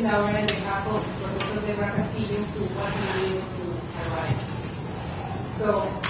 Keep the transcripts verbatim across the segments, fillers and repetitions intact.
Laura on behalf of Professor Debra Castillo, who wasn't able to arrive. So,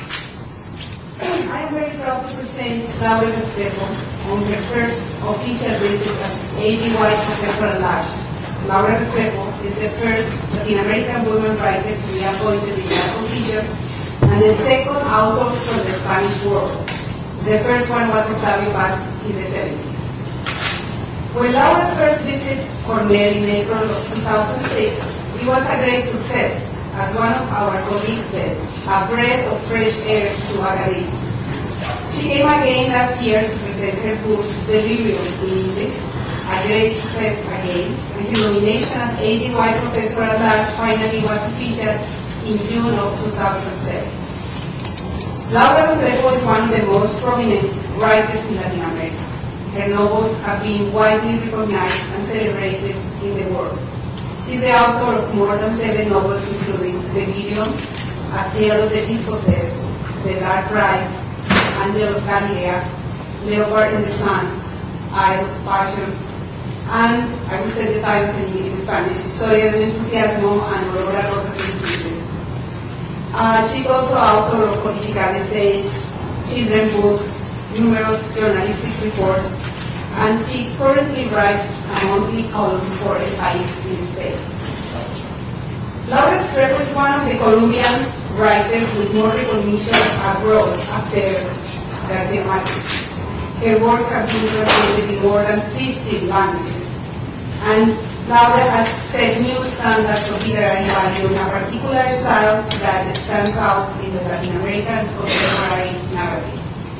I'm very proud to present Laura Restrepo on her first official visit as A D Y Professor at Large. Laura Restrepo is the first Latin American woman writer to be appointed in that position, and the second author from the Spanish world. The first one was Octavio Paz in the seventies. When Laura first visited Cornell in April of two thousand six, it was a great success. As one of our colleagues said, a breath of fresh air to Academia. She came again last year to present her book, Delirium in English, a great success again, and her nomination as A D Y Professor at Large finally was official in June of two thousand seven. Laura Restrepo is one of the most prominent writers in Latin America. Her novels have been widely recognized and celebrated in the world. She's the author of more than seven novels, including Delirium, A Tale of the Dispossessed, The Dark Ride, Angel of Galilea, Leopard in the Sun, Isle of Passion, and I will say the titles in, in Spanish, Historia del Entusiasmo and Aurora Rosas Invisibles. Uh, she's also author of political essays, children's books, numerous journalistic reports, and she currently writes a monthly column for S I S in Spain. Laura Restrepo is one of the Colombian writers with more recognition abroad after Garcia Marquez. Her works have been translated in more than fifty languages, and Laura has set new standards of literary value in a particular style that stands out in the Latin American contemporary narrative.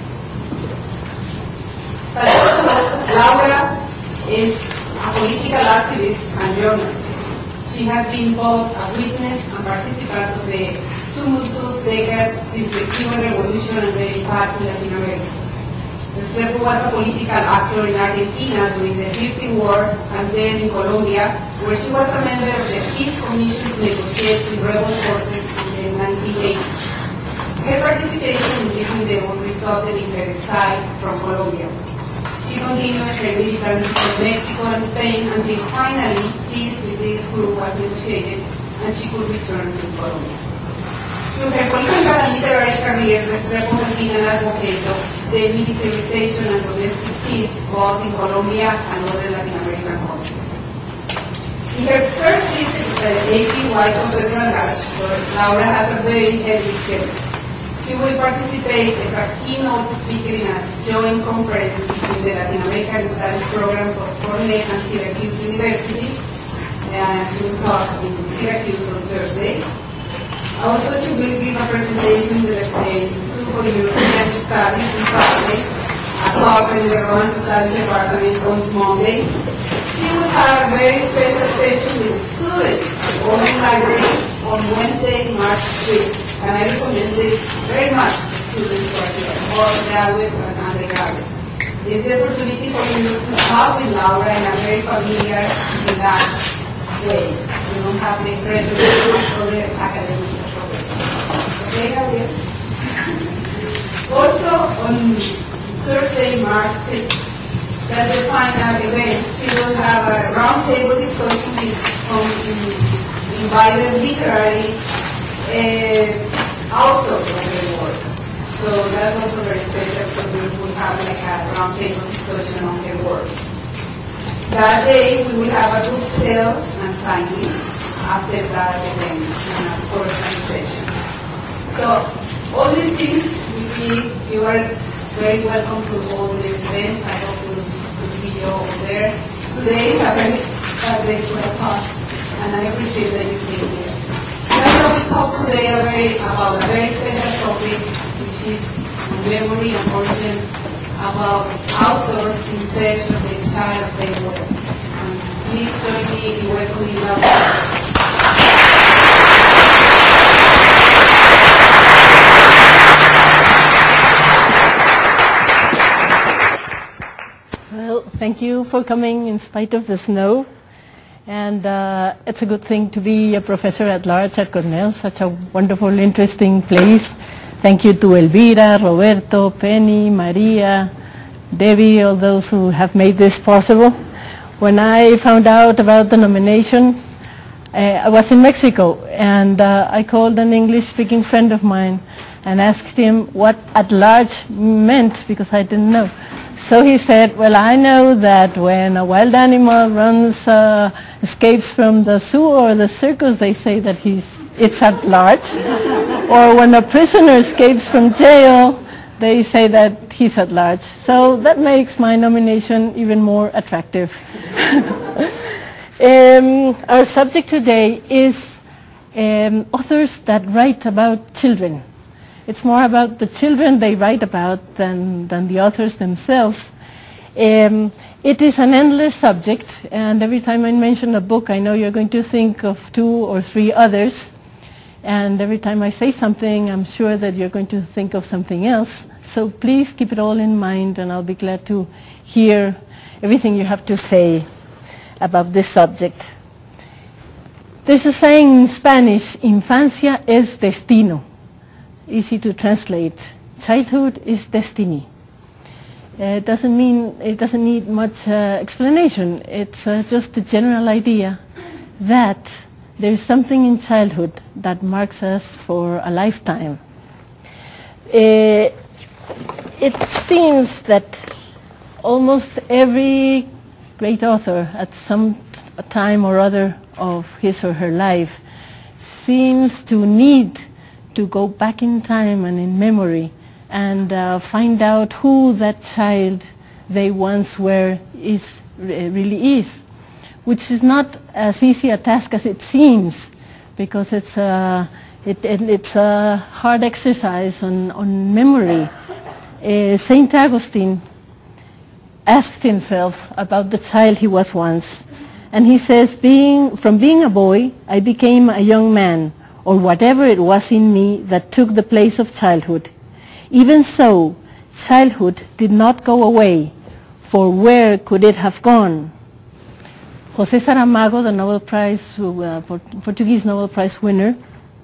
But also, Laura is a political activist and journalist. She has been both a witness and participant of the tumultuous decades since the Cuban Revolution and the impact in Latin America. Restrepo was a political actor in Argentina during the Fifty War and then in Colombia, where she was a member of the Peace Commission to negotiate with rebel forces in the nineteen eighties. Her participation in this endeavor resulted in her exile from Colombia. She continued her militancy from Mexico and Spain until finally peace with this group was negotiated and she could return to Colombia. Through her political and literary career, Restrepo has been an advocate of the militarization and domestic peace both in Colombia and other Latin American countries. In her first visit to the A D Y Professor at Large, Laura has a very heavy schedule. She will participate as a keynote speaker in a joint conference between the Latin American Studies programs of Cornell and Syracuse University. And she will talk in Syracuse on Thursday. Also, she will give a presentation to the Institute for European Studies in Friday, a talk in the Roman Studies Department on Monday. She will have a very special session with students at the Open Library on Wednesday, March fifth. And I recommend this very much to students who are here, both graduate and undergraduate. This is the opportunity for you to talk with Laura in a very familiar, relaxed way. You don't have the pressure of other academics and professors. Okay, Gabriel? Also, on Thursday, March sixth, that's the final event. She will have a roundtable discussion with some invited literary Uh, also of the work. So that's also very special because we will have like a roundtable discussion on their works. That day we will have a book sale and signing after that event and of course a session. So all these things will be, you are very welcome to all these events. I hope to, to see you over there. Today is a very a day to have fun and I appreciate that you came here. Now we talk today very, about a very special topic, which is memory and origin, about authors in search of the child of their work. And please join me in welcoming Laura. Well, thank you for coming in spite of the snow. And uh, it's a good thing to be a professor at large at Cornell, such a wonderful, interesting place. Thank you to Elvira, Roberto, Penny, Maria, Debbie, all those who have made this possible. When I found out about the nomination, uh, I was in Mexico, and uh, I called an English-speaking friend of mine and asked him what at large meant, because I didn't know. So he said, well, I know that when a wild animal runs, uh, escapes from the zoo or the circus, they say that he's, it's at large. Or when a prisoner escapes from jail, they say that he's at large. So that makes my nomination even more attractive. um, our subject today is um, authors that write about children. It's more about the children they write about than, than the authors themselves. Um, it is an endless subject, and every time I mention a book, I know you're going to think of two or three others. And every time I say something, I'm sure that you're going to think of something else. So please keep it all in mind, and I'll be glad to hear everything you have to say about this subject. There's a saying in Spanish, infancia es destino. Easy to translate. Childhood is destiny. Uh, it doesn't mean, it doesn't need much uh, explanation. It's uh, just a general idea that there is something in childhood that marks us for a lifetime. Uh, it seems that almost every great author at some t- time or other of his or her life seems to need to go back in time and in memory and uh, find out who that child they once were is, uh, really is, which is not as easy a task as it seems, because it's a, it, it, it's a hard exercise on, on memory. Uh, Saint Augustine asked himself about the child he was once, and he says, being, from being a boy, I became a young man, or whatever it was in me that took the place of childhood. Even so, childhood did not go away, for where could it have gone? José Saramago, the Nobel Prize, uh, Portuguese Nobel Prize winner,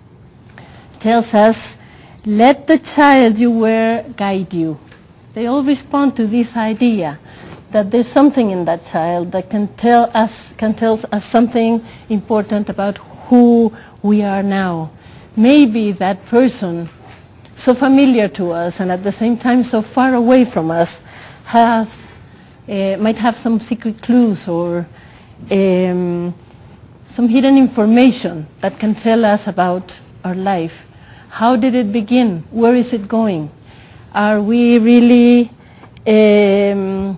tells us, let the child you were guide you. They all respond to this idea that there's something in that child that can tell us, can tell us something important about who we are now. Maybe that person, so familiar to us and at the same time so far away from us, has, uh, might have some secret clues or um, some hidden information that can tell us about our life. How did it begin? Where is it going? Are we really um,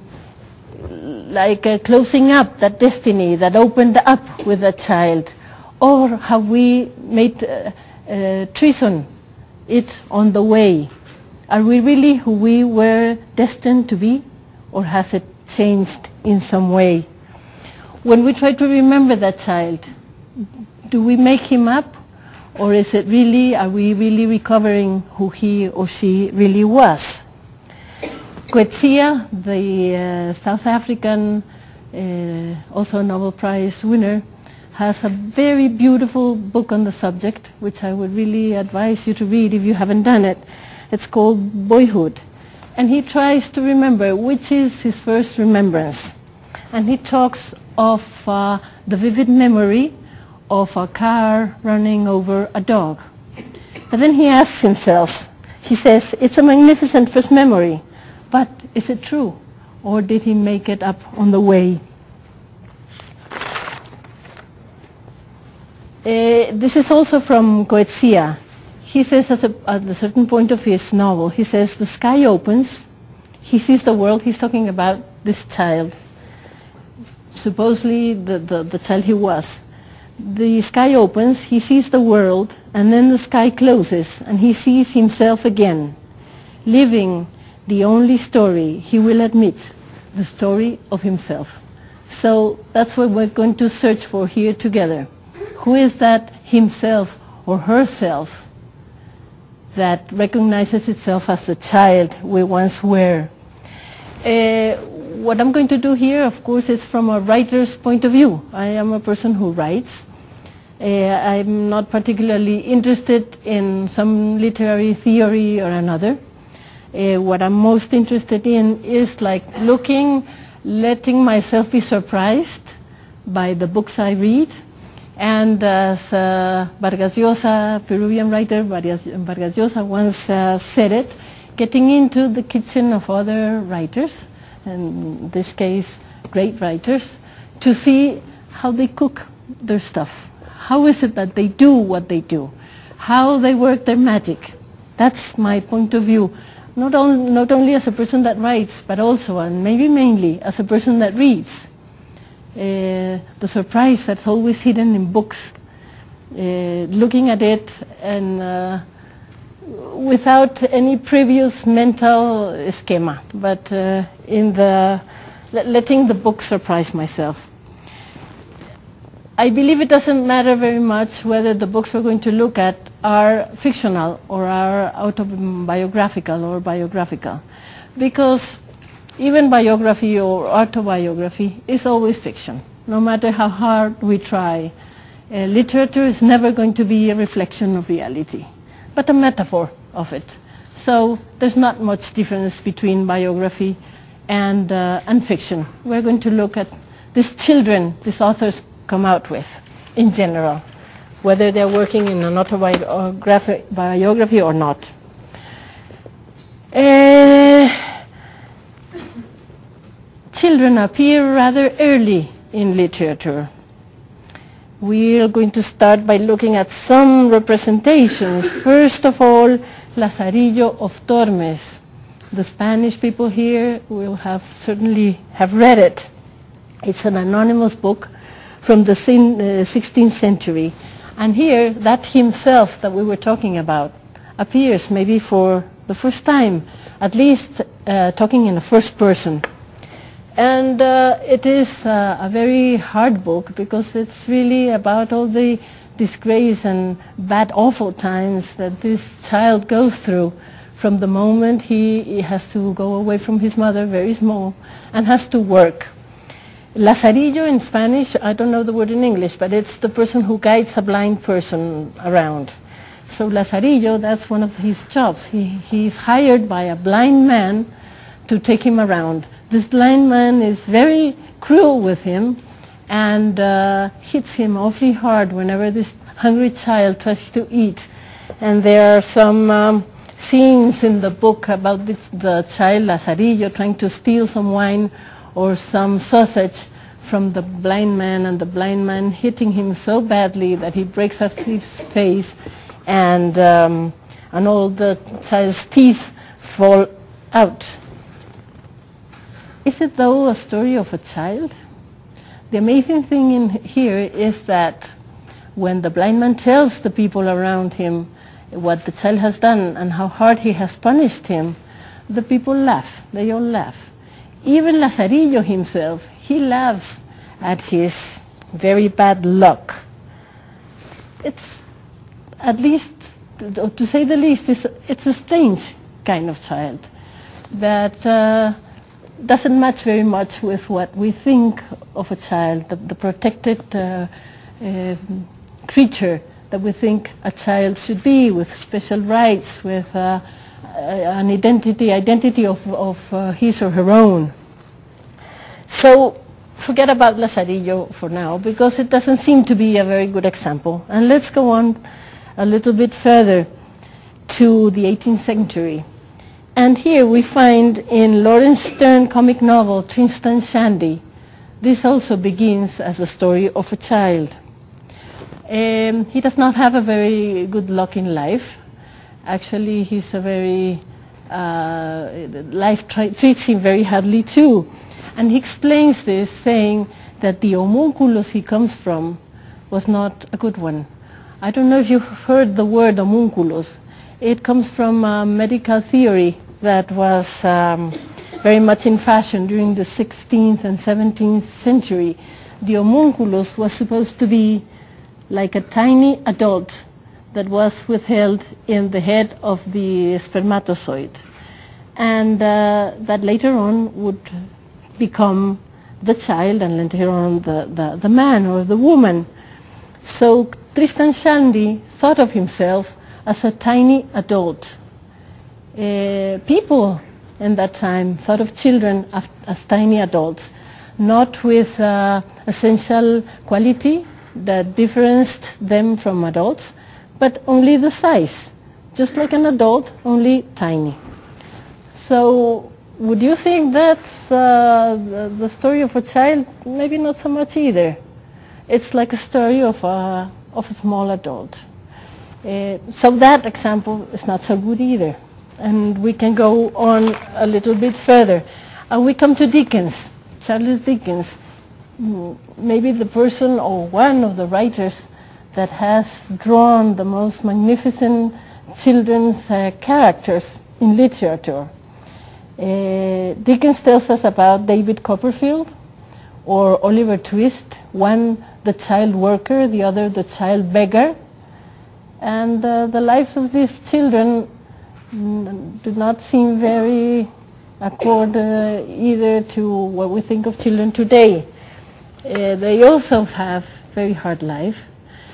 like uh, closing up that destiny that opened up with a child? Or have we made uh, uh, treason it on the way? Are we really who we were destined to be? Or has it changed in some way? When we try to remember that child, do we make him up? Or is it really, are we really recovering who he or she really was? Coetzee, the uh, South African, uh, also Nobel Prize winner, has a very beautiful book on the subject, which I would really advise you to read if you haven't done it. It's called Boyhood. And he tries to remember which is his first remembrance. And he talks of uh, the vivid memory of a car running over a dog. But then he asks himself, he says, it's a magnificent first memory, but is it true? Or did he make it up on the way? Uh, this is also from Coetzee. He says at a, at a certain point of his novel, he says, the sky opens, he sees the world, he's talking about this child, supposedly the, the, the child he was. The sky opens, he sees the world, and then the sky closes, and he sees himself again, living the only story he will admit, the story of himself. So that's what we're going to search for here together. Who is that himself or herself that recognizes itself as the child we once were? Uh, what I'm going to do here, of course, is from a writer's point of view. I am a person who writes. Uh, I'm not particularly interested in some literary theory or another. Uh, what I'm most interested in is like looking letting myself be surprised by the books I read, and as uh, Vargas Llosa, Peruvian writer Vargas, Vargas Llosa once uh, said it, getting into the kitchen of other writers, and in this case great writers, to see how they cook their stuff. How is it that they do what they do? How they work their magic? That's my point of view. Not, on, not only as a person that writes, but also, and maybe mainly, as a person that reads. Uh, the surprise that's always hidden in books, uh, looking at it and uh, without any previous mental schema, but uh, in the letting the book surprise myself. I believe it doesn't matter very much whether the books we're going to look at are fictional or are autobiographical or biographical, because even biography or autobiography is always fiction, no matter how hard we try. Uh, literature is never going to be a reflection of reality, but a metaphor of it. So there's not much difference between biography and, uh, and fiction. We're going to look at these children these authors come out with in general, whether they're working in an autobiography or not. Uh, children appear rather early in literature. We are going to start by looking at some representations. First of all, Lazarillo of Tormes. The Spanish people here will have certainly have read it. It's an anonymous book from the sixteenth century. And here, that himself that we were talking about appears maybe for the first time, at least uh, talking in the first person. And uh, it is uh, a very hard book because it's really about all the disgrace and bad, awful times that this child goes through from the moment he, he has to go away from his mother, very small, and has to work. Lazarillo in Spanish, I don't know the word in English, but it's the person who guides a blind person around. So Lazarillo, that's one of his jobs. He, he's hired by a blind man to take him around. This blind man is very cruel with him and uh, hits him awfully hard whenever this hungry child tries to eat. And there are some um, scenes in the book about the, the child Lazarillo trying to steal some wine or some sausage from the blind man, and the blind man hitting him so badly that he breaks out his face, and, um, and all the child's teeth fall out. Is it though a story of a child? The amazing thing in here is that when the blind man tells the people around him what the child has done and how hard he has punished him, the people laugh. They all laugh. Even Lazarillo himself, he laughs at his very bad luck. It's, at least, to, to say the least, it's, it's a strange kind of child that uh, doesn't match very much with what we think of a child, the, the protected uh, uh, creature that we think a child should be, with special rights, with uh, an identity, identity of, of uh, his or her own. So forget about Lazarillo for now, because it doesn't seem to be a very good example. And let's go on a little bit further to the eighteenth century. And here we find in Laurence Sterne comic novel Tristan Shandy, this also begins as a story of a child. Um, he does not have a very good luck in life. Actually, he's a very, uh, life treats him very hardly too. And he explains this saying that the homunculus he comes from was not a good one. I don't know if you've heard the word homunculus. It comes from a medical theory that was um, very much in fashion during the sixteenth and seventeenth century. The homunculus was supposed to be like a tiny adult that was withheld in the head of the spermatozoid, and uh, that later on would become the child, and later on the, the, the man or the woman. So Tristan Shandy thought of himself as a tiny adult. Uh, people in that time thought of children as, as tiny adults, not with uh, essential quality that differenced them from adults, but only the size, just like an adult, only tiny. So would you think that's uh, the, the story of a child? Maybe not so much either. It's like a story of a, of a small adult. Uh, so that example is not so good either. And we can go on a little bit further. Uh, we come to Dickens, Charles Dickens, maybe the person or one of the writers that has drawn the most magnificent children's uh, characters in literature. Uh, Dickens tells us about David Copperfield or Oliver Twist, one the child worker, the other the child beggar. And uh, the lives of these children mm, do not seem very accord uh, either to what we think of children today. Uh, they also have very hard life.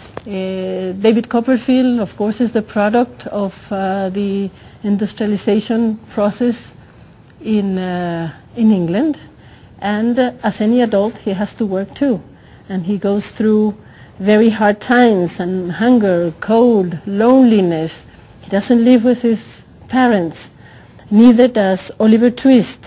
Uh, David Copperfield, of course, is the product of uh, the industrialization process in, uh, in England. And uh, as any adult, he has to work too. And he goes through very hard times and hunger, cold, loneliness. He doesn't live with his parents. Neither does Oliver Twist.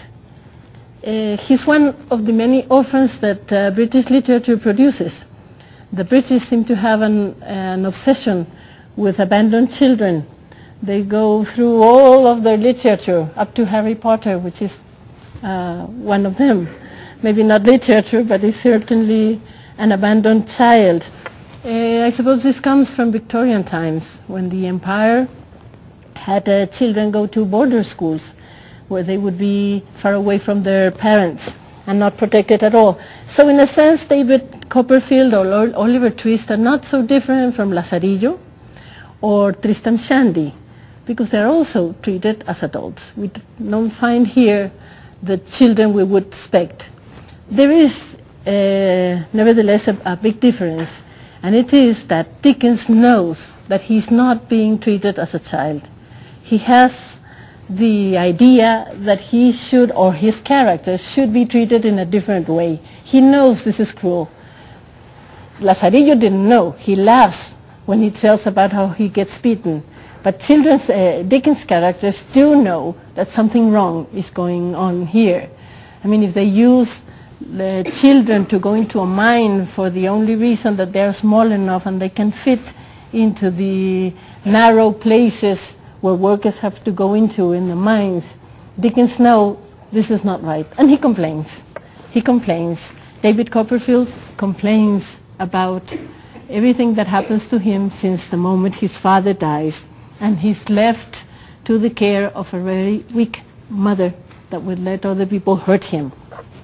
Uh, he's one of the many orphans that uh, British literature produces. The British seem to have an, an obsession with abandoned children. They go through all of their literature, up to Harry Potter, which is uh, one of them. Maybe not literature, but it's certainly an abandoned child. Uh, I suppose this comes from Victorian times, when the empire had uh, children go to border schools, where they would be far away from their parents and not protected at all. So in a sense, David Copperfield or Oliver Twist are not so different from Lazarillo or Tristram Shandy, because they're also treated as adults. We don't find here the children we would expect. There is uh, nevertheless a, a big difference, and it is that Dickens knows that he's not being treated as a child. He has the idea that he should, or his character should be treated in a different way. He knows this is cruel. Lazarillo didn't know. He laughs when he tells about how he gets beaten. But children's, uh, Dickens characters do know that something wrong is going on here. I mean, if they use the children to go into a mine for the only reason that they're small enough and they can fit into the narrow places where workers have to go into in the mines, Dickens knows this is not right, and he complains. He complains. David Copperfield complains about everything that happens to him since the moment his father dies, and he's left to the care of a very weak mother that would let other people hurt him.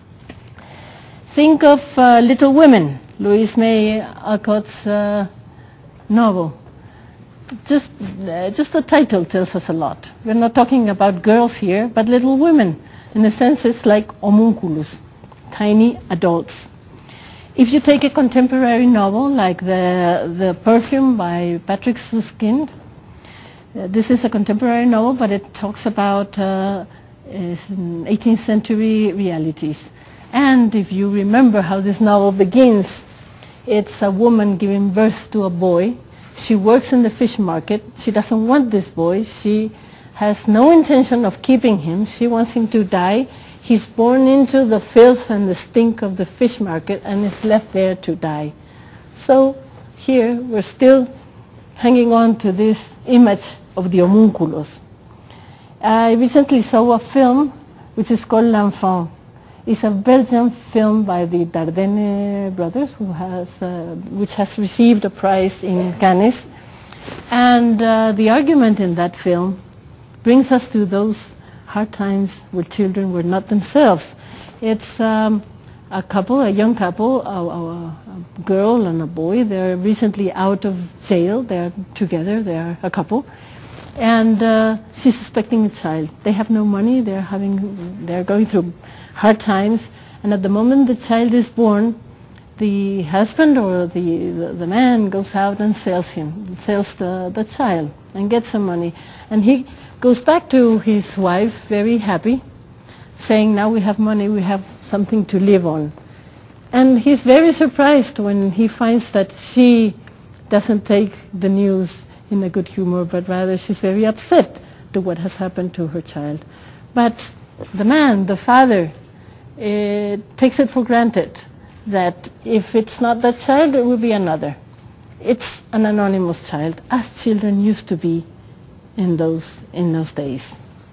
Think of uh, Little Women, Louise May Alcott's uh, novel. Just, uh, just the title tells us a lot. We're not talking about girls here, but little women. In a sense, it's like homunculus, tiny adults. If you take a contemporary novel like the, the Perfume by Patrick Suskind, uh, this is a contemporary novel, but it talks about uh, eighteenth century realities. And if you remember how this novel begins, it's a woman giving birth to a boy. She works in the fish market. She doesn't want this boy. She has no intention of keeping him. She wants him to die. He's born into the filth and the stink of the fish market and is left there to die. So here we're still hanging on to this image of the homunculus. I recently saw a film which is called L'Enfant. It's a Belgian film by the Dardenne brothers, who has, uh, which has received a prize in Cannes. And uh, the argument in that film brings us to those hard times where children were not themselves. It's um, a couple, a young couple, a, a, a girl and a boy. They're recently out of jail. They're together. They're a couple. And uh, she's expecting a child. They have no money. They're having, they're going through hard times, and at the moment the child is born, the husband or the, the, the man goes out and sells him, sells the, the child and gets some money. And he goes back to his wife very happy, saying, now we have money, we have something to live on. And he's very surprised when he finds that she doesn't take the news in a good humor, but rather she's very upset to what has happened to her child. But the man, the father, uh, takes it for granted that if it's not that child, it will be another. It's an anonymous child, as children used to be in those, in those days.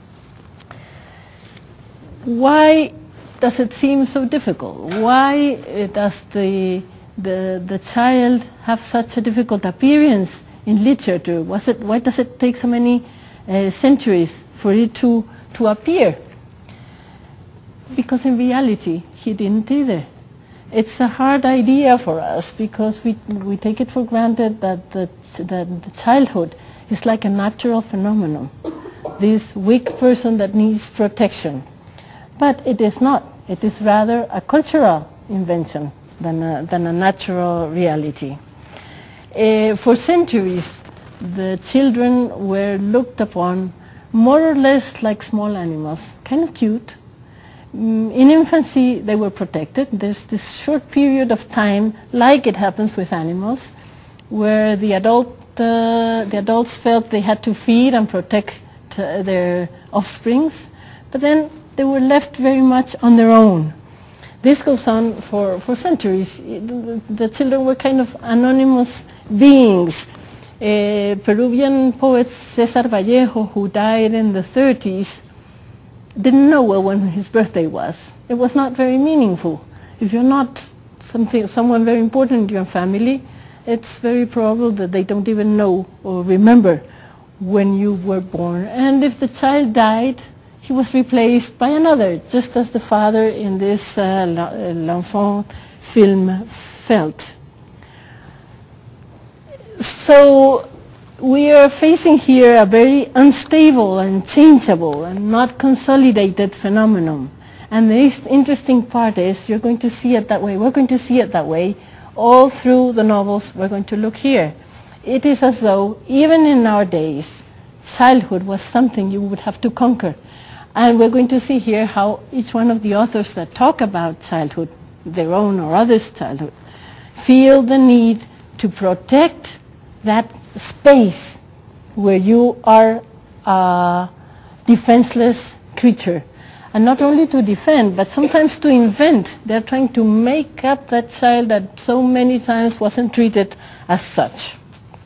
Why does it seem so difficult? Why uh, does the, the, the child have such a difficult appearance in literature? Was it, why does it take so many uh, centuries for it to, to appear? Because in reality, he didn't either. It's a hard idea for us because we, we take it for granted that the, that the childhood is like a natural phenomenon, this weak person that needs protection. But it is not. It is rather a cultural invention than a, than a natural reality. Uh, for centuries, the children were looked upon more or less like small animals, kind of cute. Mm, in infancy, they were protected. There's this short period of time, like it happens with animals, where the, adult, uh, the adults felt they had to feed and protect uh, their offsprings, but then they were left very much on their own. This goes on for, for centuries. The, the children were kind of anonymous beings. Uh, Peruvian poet Cesar Vallejo, who died in the thirties, didn't know well when his birthday was. It was not very meaningful. If you're not something, someone very important in your family, it's very probable that they don't even know or remember when you were born. And if the child died, he was replaced by another, just as the father in this uh, L'Enfant film felt. So we are facing here a very unstable and changeable and not consolidated phenomenon. And the interesting part is you're going to see it that way. We're going to see it that way all through the novels we're going to look here. It is as though, even in our days, childhood was something you would have to conquer. And we're going to see here how each one of the authors that talk about childhood, their own or others' childhood, feel the need to protect that space where you are a defenseless creature. And not only to defend, but sometimes to invent. They're trying to make up that child that so many times wasn't treated as such.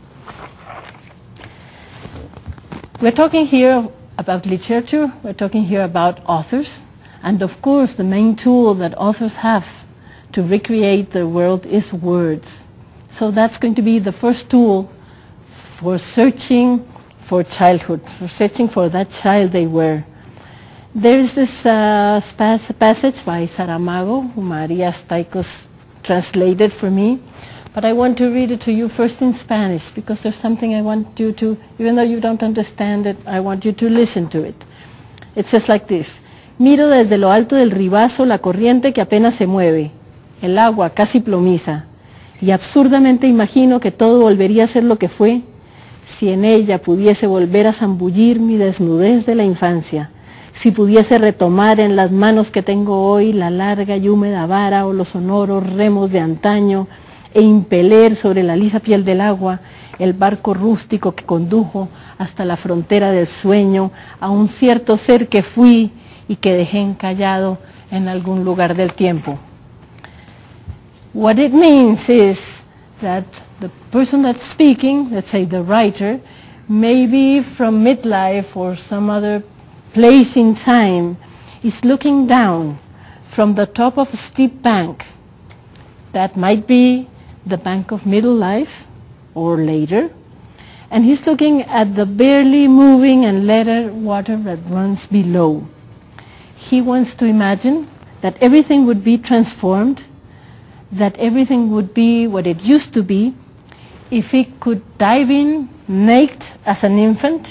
We're talking here about literature, we're talking here about authors, and of course the main tool that authors have to recreate their world is words. So that's going to be the first tool for searching for childhood, for searching for that child they were. There is this uh, passage by Saramago, who Maria Staikos translated for me, but I want to read it to you first in Spanish, because there's something I want you to, even though you don't understand it, I want you to listen to it. It says like this: Miro desde lo alto del ribazo la corriente que apenas se mueve, el agua casi plomiza, y absurdamente imagino que todo volvería a ser lo que fue si en ella pudiese volver a zambullir mi desnudez de la infancia, si pudiese retomar en las manos que tengo hoy la larga y húmeda vara o los sonoros remos de antaño, e impeler sobre la lisa piel del agua el barco rústico que condujo hasta la frontera del sueño a un cierto ser que fui y que dejé encallado en algún lugar del tiempo. What it means is that the person that's speaking, let's say the writer, maybe from midlife or some other place in time, is looking down from the top of a steep bank. That might be the bank of middle life or later, and he's looking at the barely moving and leaden water that runs below. He wants to imagine that everything would be transformed, that everything would be what it used to be if he could dive in naked as an infant,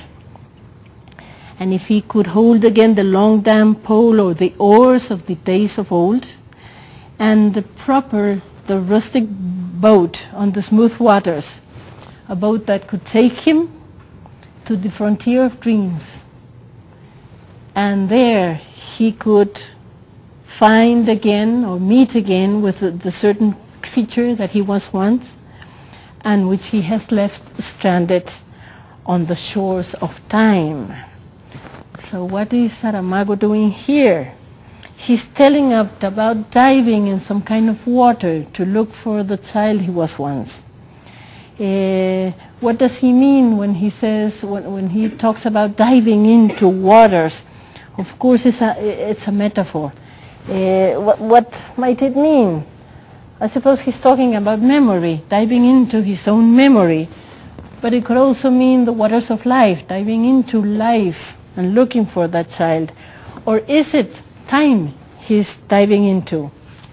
and if he could hold again the long damp pole or the oars of the days of old, and the proper, the rustic boat on the smooth waters, a boat that could take him to the frontier of dreams, and there he could find again or meet again with the, the certain creature that he was once and which he has left stranded on the shores of time. So what is Saramago doing here? He's telling us about diving in some kind of water to look for the child he was once. Uh, what does he mean when he says, when, when he talks about diving into waters? Of course, it's a, it's a metaphor. Uh, what, what might it mean? I suppose he's talking about memory, diving into his own memory. But it could also mean the waters of life, diving into life and looking for that child. Or is it time he's diving into?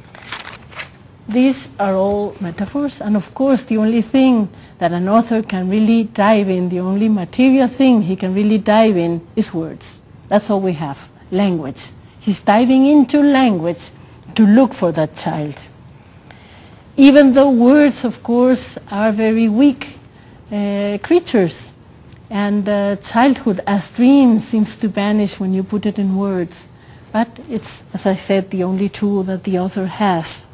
These are all metaphors, and of course the only thing that an author can really dive in, the only material thing he can really dive in is words. That's all we have, language. He's diving into language to look for that child. Even though words, of course, are very weak uh, creatures, and uh, childhood as dream seems to vanish when you put it in words. But it's, as I said, the only tool that the author has.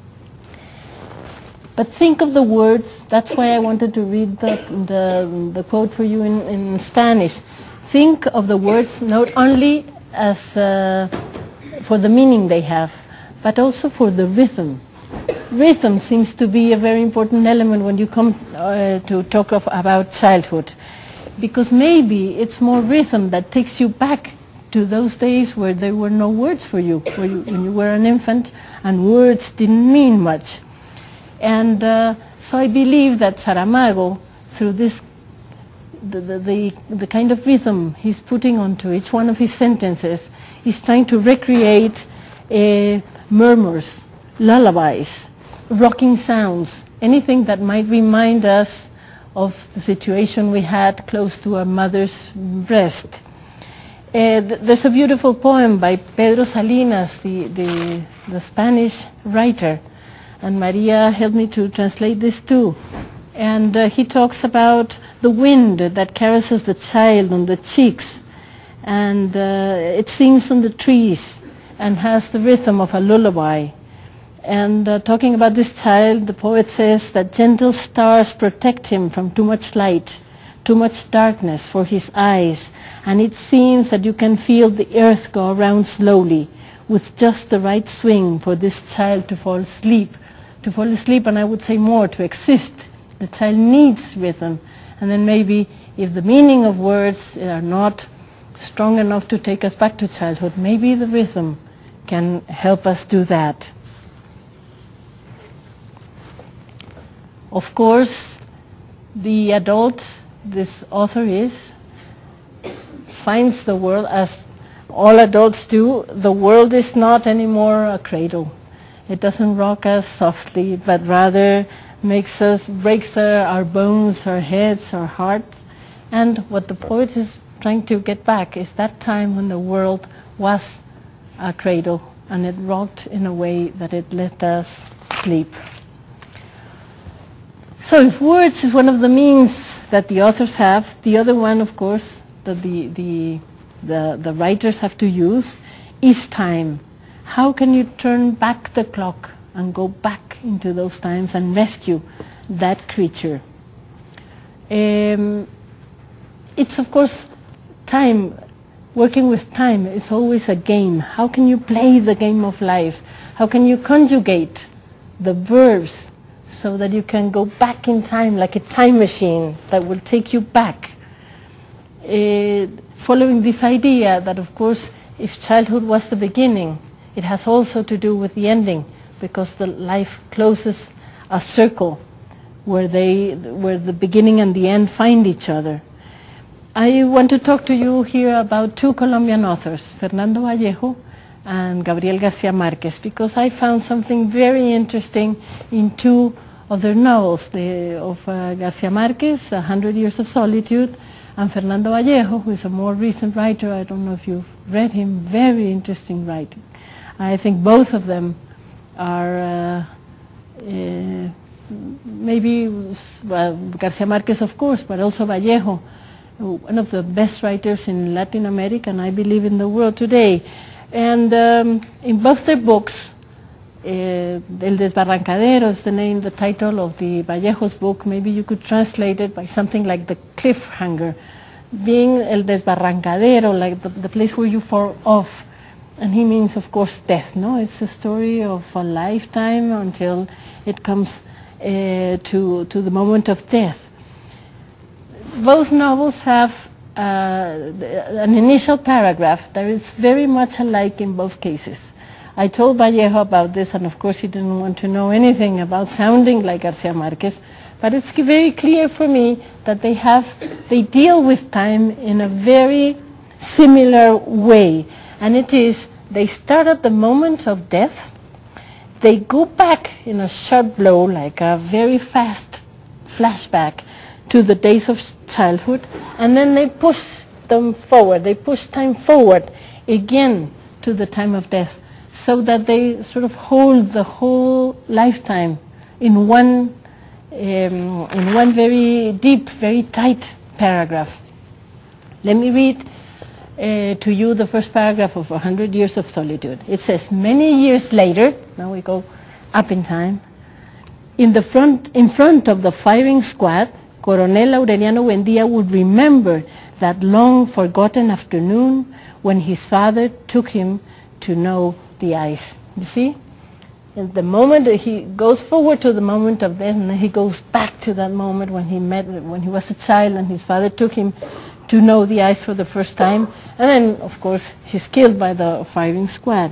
But think of the words. That's why I wanted to read the, the, the quote for you in, in Spanish. Think of the words not only as uh, for the meaning they have, but also for the rhythm. Rhythm seems to be a very important element when you come uh, to talk of, about childhood, because maybe it's more rhythm that takes you back to those days where there were no words for you, where you when you were an infant and words didn't mean much. And uh, so I believe that Saramago, through this, the, the, the, the kind of rhythm he's putting onto each one of his sentences, is trying to recreate uh, murmurs, lullabies, rocking sounds, anything that might remind us of the situation we had close to our mother's breast. Uh, th there's a beautiful poem by Pedro Salinas, the, the, the Spanish writer, and Maria helped me to translate this too. And uh, he talks about the wind that caresses the child on the cheeks, and uh, it sings on the trees and has the rhythm of a lullaby. And uh, talking about this child, the poet says that gentle stars protect him from too much light, too much darkness for his eyes, and it seems that you can feel the earth go around slowly with just the right swing for this child to fall asleep. To fall asleep, and I would say more, to exist. The child needs rhythm. And then maybe if the meaning of words are not strong enough to take us back to childhood, maybe the rhythm can help us do that. Of course, the adult, this author is, finds the world as all adults do. The world is not anymore a cradle. It doesn't rock us softly, but rather makes us, breaks our, our bones, our heads, our hearts. And what the poet is trying to get back is that time when the world was a cradle and it rocked in a way that it let us sleep. So if words is one of the means that the authors have, the other one, of course, that the, the, the, the writers have to use is time. How can you turn back the clock and go back into those times and rescue that creature? Um, it's, of course, time. Working with time is always a game. How can you play the game of life? How can you conjugate the verbs so that you can go back in time like a time machine that will take you back? Uh, following this idea that, of course, if childhood was the beginning, it has also to do with the ending, because the life closes a circle where they, where the beginning and the end find each other. I want to talk to you here about two Colombian authors, Fernando Vallejo and Gabriel García Márquez, because I found something very interesting in two of their novels, the, of uh, García Márquez, A Hundred Years of Solitude, and Fernando Vallejo, who is a more recent writer. I don't know if you've read him, very interesting writing. I think both of them are uh, uh, maybe, well, García Márquez, of course, but also Vallejo, one of the best writers in Latin America, and I believe in the world today. And um, in both their books, uh, El Desbarrancadero is the name, the title of the Vallejo's book. Maybe you could translate it by something like the cliffhanger, being El Desbarrancadero, like the, the place where you fall off. And he means, of course, death, no? It's a story of a lifetime until it comes uh, to, to the moment of death. Both novels have uh, an initial paragraph that is very much alike in both cases. I told Vallejo about this, and of course he didn't want to know anything about sounding like Garcia Marquez, but it's very clear for me that they have, they deal with time in a very similar way. And it is, they start at the moment of death, they go back in a sharp blow, like a very fast flashback to the days of childhood, and then they push them forward, they push time forward again to the time of death, so that they sort of hold the whole lifetime in one, um, in one very deep, very tight paragraph. Let me read Uh, to you the first paragraph of A Hundred Years of Solitude. It says, many years later, now we go up in time, in the front, in front of the firing squad, Coronel Aureliano Buendía would remember that long forgotten afternoon when his father took him to know the ice. You see? And the moment that he goes forward to the moment of death, and then he goes back to that moment when he met, when he was a child and his father took him to know the ice for the first time, and then, of course, he's killed by the firing squad.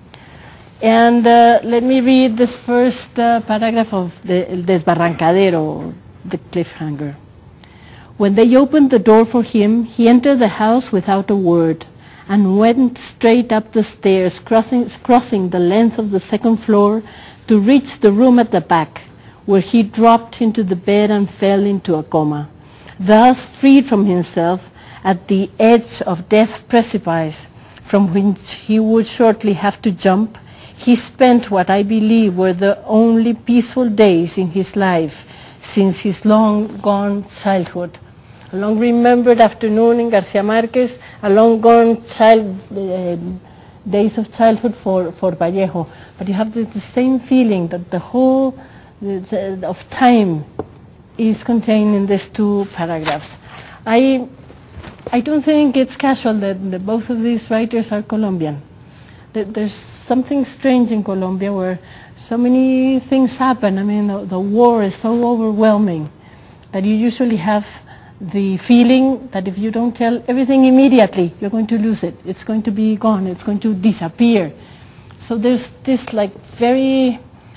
And uh, let me read this first uh, paragraph of the El Desbarrancadero, the cliffhanger. When they opened the door for him, he entered the house without a word and went straight up the stairs, crossing, crossing the length of the second floor to reach the room at the back, where he dropped into the bed and fell into a coma. Thus freed from himself at the edge of death's precipice, from which he would shortly have to jump, he spent what I believe were the only peaceful days in his life since his long-gone childhood. A long-remembered afternoon in Garcia Marquez, a long-gone child, uh, days of childhood for, for Vallejo. But you have the, the same feeling that the whole the, the, of time is contained in these two paragraphs. I, I don't think it's casual that, that both of these writers are Colombian. That there's something strange in Colombia where so many things happen. I mean, the, the war is so overwhelming that you usually have the feeling that if you don't tell everything immediately, you're going to lose it. It's going to be gone. It's going to disappear. So there's this like very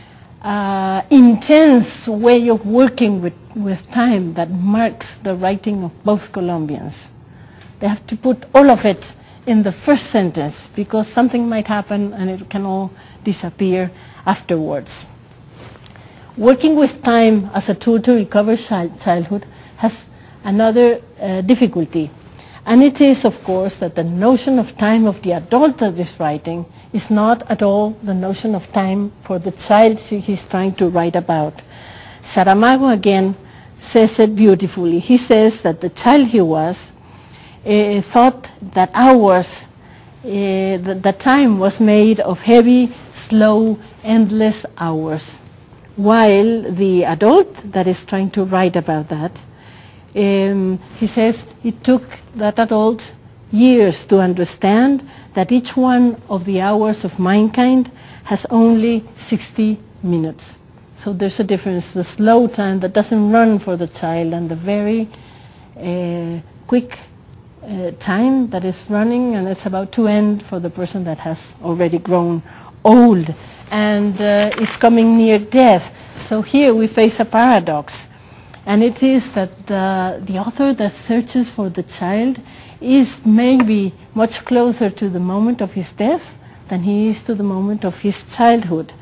uh, intense way of working with, with time that marks the writing of both Colombians. They have to put all of it in the first sentence because something might happen and it can all disappear afterwards. Working with time as a tool to recover childhood has another uh, difficulty, and it is, of course, that the notion of time of the adult that is writing is not at all the notion of time for the child he's trying to write about. Saramago again says it beautifully. He says that the child he was uh, thought that hours, uh, the, the time was made of heavy, slow, endless hours, while the adult that is trying to write about that, Um, he says it took that adult years to understand that each one of the hours of mankind has only sixty minutes. So there's a difference, the slow time that doesn't run for the child and the very uh, quick uh, time that is running and it's about to end for the person that has already grown old and uh, is coming near death. So here we face a paradox. And it is that the, the author that searches for the child is maybe much closer to the moment of his death than he is to the moment of his childhood.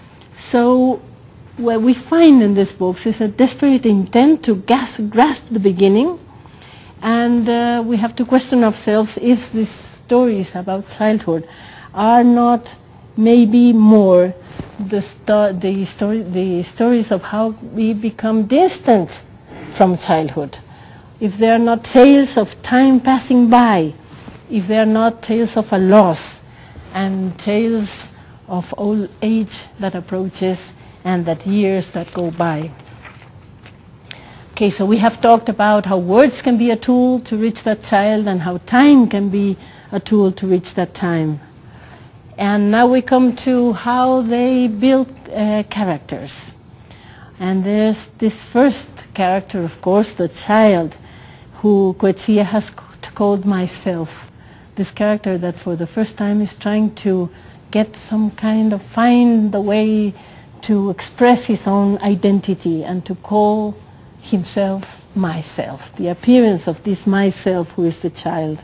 So what we find in these books is a desperate intent to gas, grasp the beginning, and uh, we have to question ourselves if these stories about childhood are not maybe more the, sto the, story, the stories of how we become distant from childhood, if they are not tales of time passing by, if they are not tales of a loss and tales of old age that approaches and that years that go by. Okay, so we have talked about how words can be a tool to reach that child and how time can be a tool to reach that time. And now we come to how they build uh, characters. And there's this first character, of course, the child, who Coetzee has called myself. This character that for the first time is trying to get some kind of, find the way to express his own identity and to call himself myself, the appearance of this myself who is the child.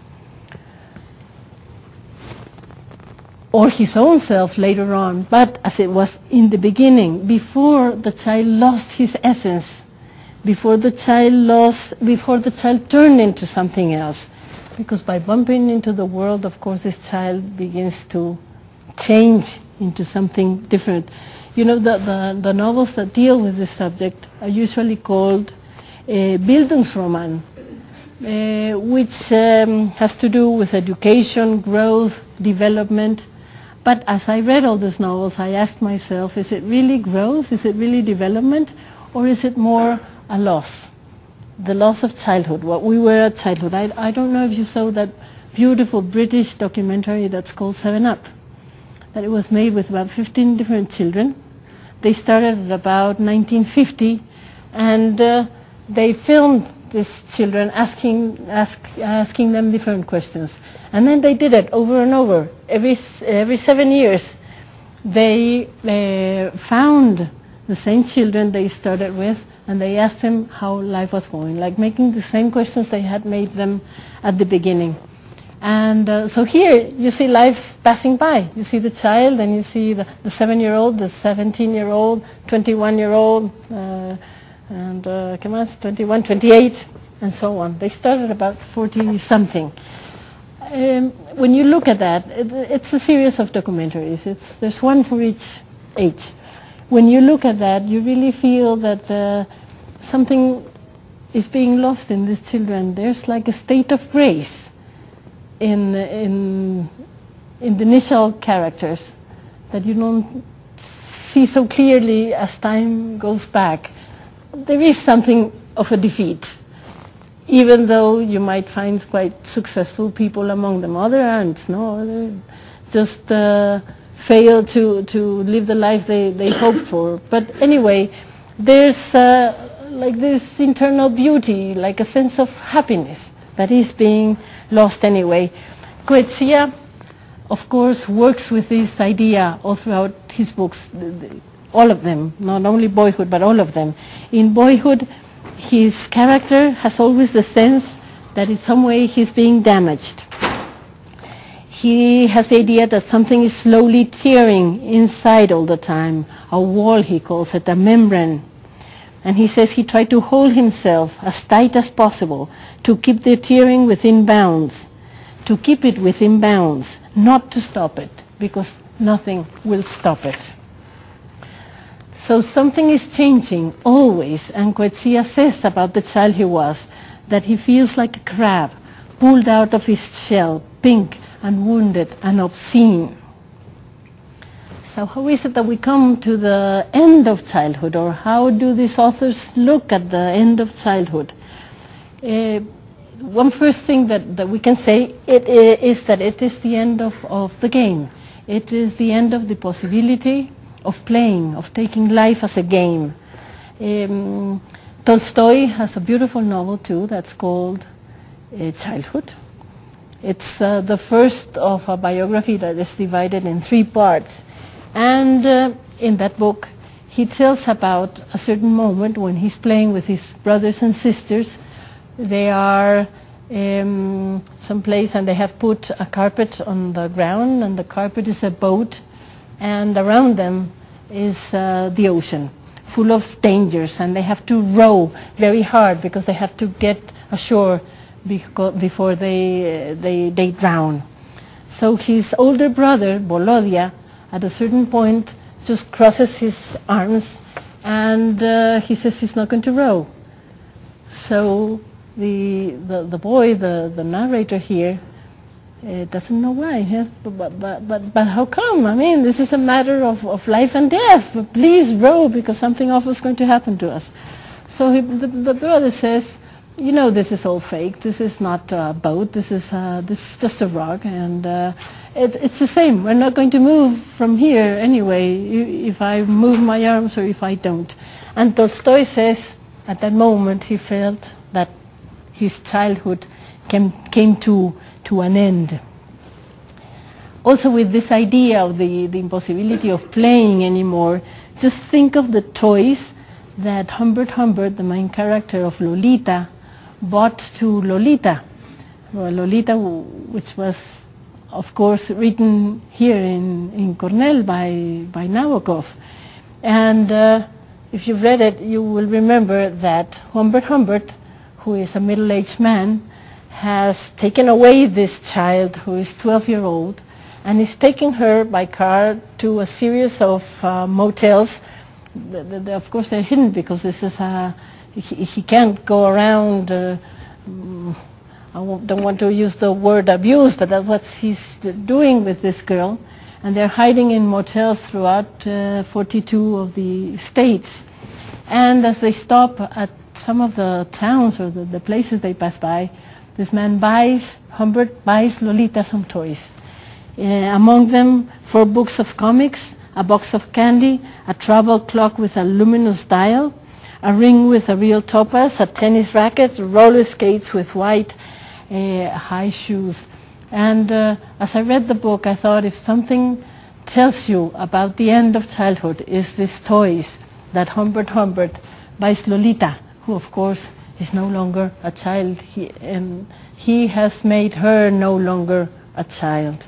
Or his own self later on, but as it was in the beginning, before the child lost his essence, before the child lost, before the child turned into something else. Because by bumping into the world, of course, this child begins to change into something different. You know, the, the, the novels that deal with this subject are usually called uh, Bildungsroman, uh, which um, has to do with education, growth, development. But as I read all these novels, I asked myself, is it really growth? Is it really development? Or is it more a loss? The loss of childhood, what we were at childhood. I, I don't know if you saw that beautiful British documentary that's called Seven Up, that it was made with about fifteen different children. They started at about nineteen fifty, and uh, they filmed these children asking, ask, asking them different questions. And then they did it over and over. Every, every seven years, they uh, found the same children they started with, and they asked them how life was going, like making the same questions they had made them at the beginning. And uh, so here you see life passing by. You see the child, and you see the, the seven-year-old, the seventeen-year-old, twenty-one-year-old, uh, and uh, ¿qué más? twenty-one, twenty-eight, and so on. They started about forty-something. Um, when you look at that, it, it's a series of documentaries. It's, there's one for each age. When you look at that, you really feel that uh, something is being lost in these children. There's like a state of grace in, in, in the initial characters that you don't see so clearly as time goes back. There is something of a defeat, even though you might find quite successful people among them. Other aren't, no, they just uh, fail to, to live the life they, they hoped for. But anyway, there's uh, like this internal beauty, like a sense of happiness that is being lost anyway. Coetzee, of course, works with this idea all throughout his books, all of them, not only Boyhood, but all of them. In Boyhood, his character has always the sense that in some way he's being damaged. He has the idea that something is slowly tearing inside all the time, a wall he calls it, a membrane. And he says he tried to hold himself as tight as possible to keep the tearing within bounds, to keep it within bounds, not to stop it, because nothing will stop it. So something is changing always, and Coetzee says about the child he was that he feels like a crab pulled out of his shell, pink and wounded and obscene. So how is it that we come to the end of childhood, or how do these authors look at the end of childhood? Uh, one first thing that, that we can say it is that it is the end of, of the game. It is the end of the possibility of playing, of taking life as a game. Um, Tolstoy has a beautiful novel too that's called uh, Childhood. It's uh, the first of a biography that is divided in three parts. And uh, in that book, he tells about a certain moment when he's playing with his brothers and sisters. They are um, someplace and they have put a carpet on the ground, and the carpet is a boat, and around them is uh, the ocean, full of dangers, and they have to row very hard because they have to get ashore before they, uh, they, they drown. So his older brother, Volodya, at a certain point just crosses his arms, and uh, he says he's not going to row. So the, the, the boy, the, the narrator here, uh, doesn't know why. Yes, but, but, but, but how come? I mean, this is a matter of, of life and death. But please row, because something awful is going to happen to us. So he, the, the brother says, you know, this is all fake. This is not a boat. This is, uh, this is just a rock. And uh, it, it's the same. We're not going to move from here anyway, if I move my arms or if I don't. And Tolstoy says, at that moment, he felt that his childhood came, came to, to an end. Also with this idea of the, the impossibility of playing anymore, just think of the toys that Humbert Humbert, the main character of Lolita, bought to Lolita. Well, Lolita, which was, of course, written here in, in Cornell by, by Nabokov. And uh, if you've read it, you will remember that Humbert Humbert, who is a middle-aged man, has taken away this child who is twelve years old and is taking her by car to a series of uh, motels. The, the, the, of course, they're hidden because this is a, he, he can't go around, uh, I don't want to use the word abuse, but that's what he's doing with this girl. And they're hiding in motels throughout uh, forty-two of the states. And as they stop at some of the towns or the, the places they pass by, this man buys, Humbert buys Lolita some toys. Uh, among them, four books of comics, a box of candy, a travel clock with a luminous dial, a ring with a real topaz, a tennis racket, roller skates with white uh, high shoes. And uh, as I read the book, I thought if something tells you about the end of childhood is these toys that Humbert Humbert buys Lolita, who of course is no longer a child, he, and he has made her no longer a child.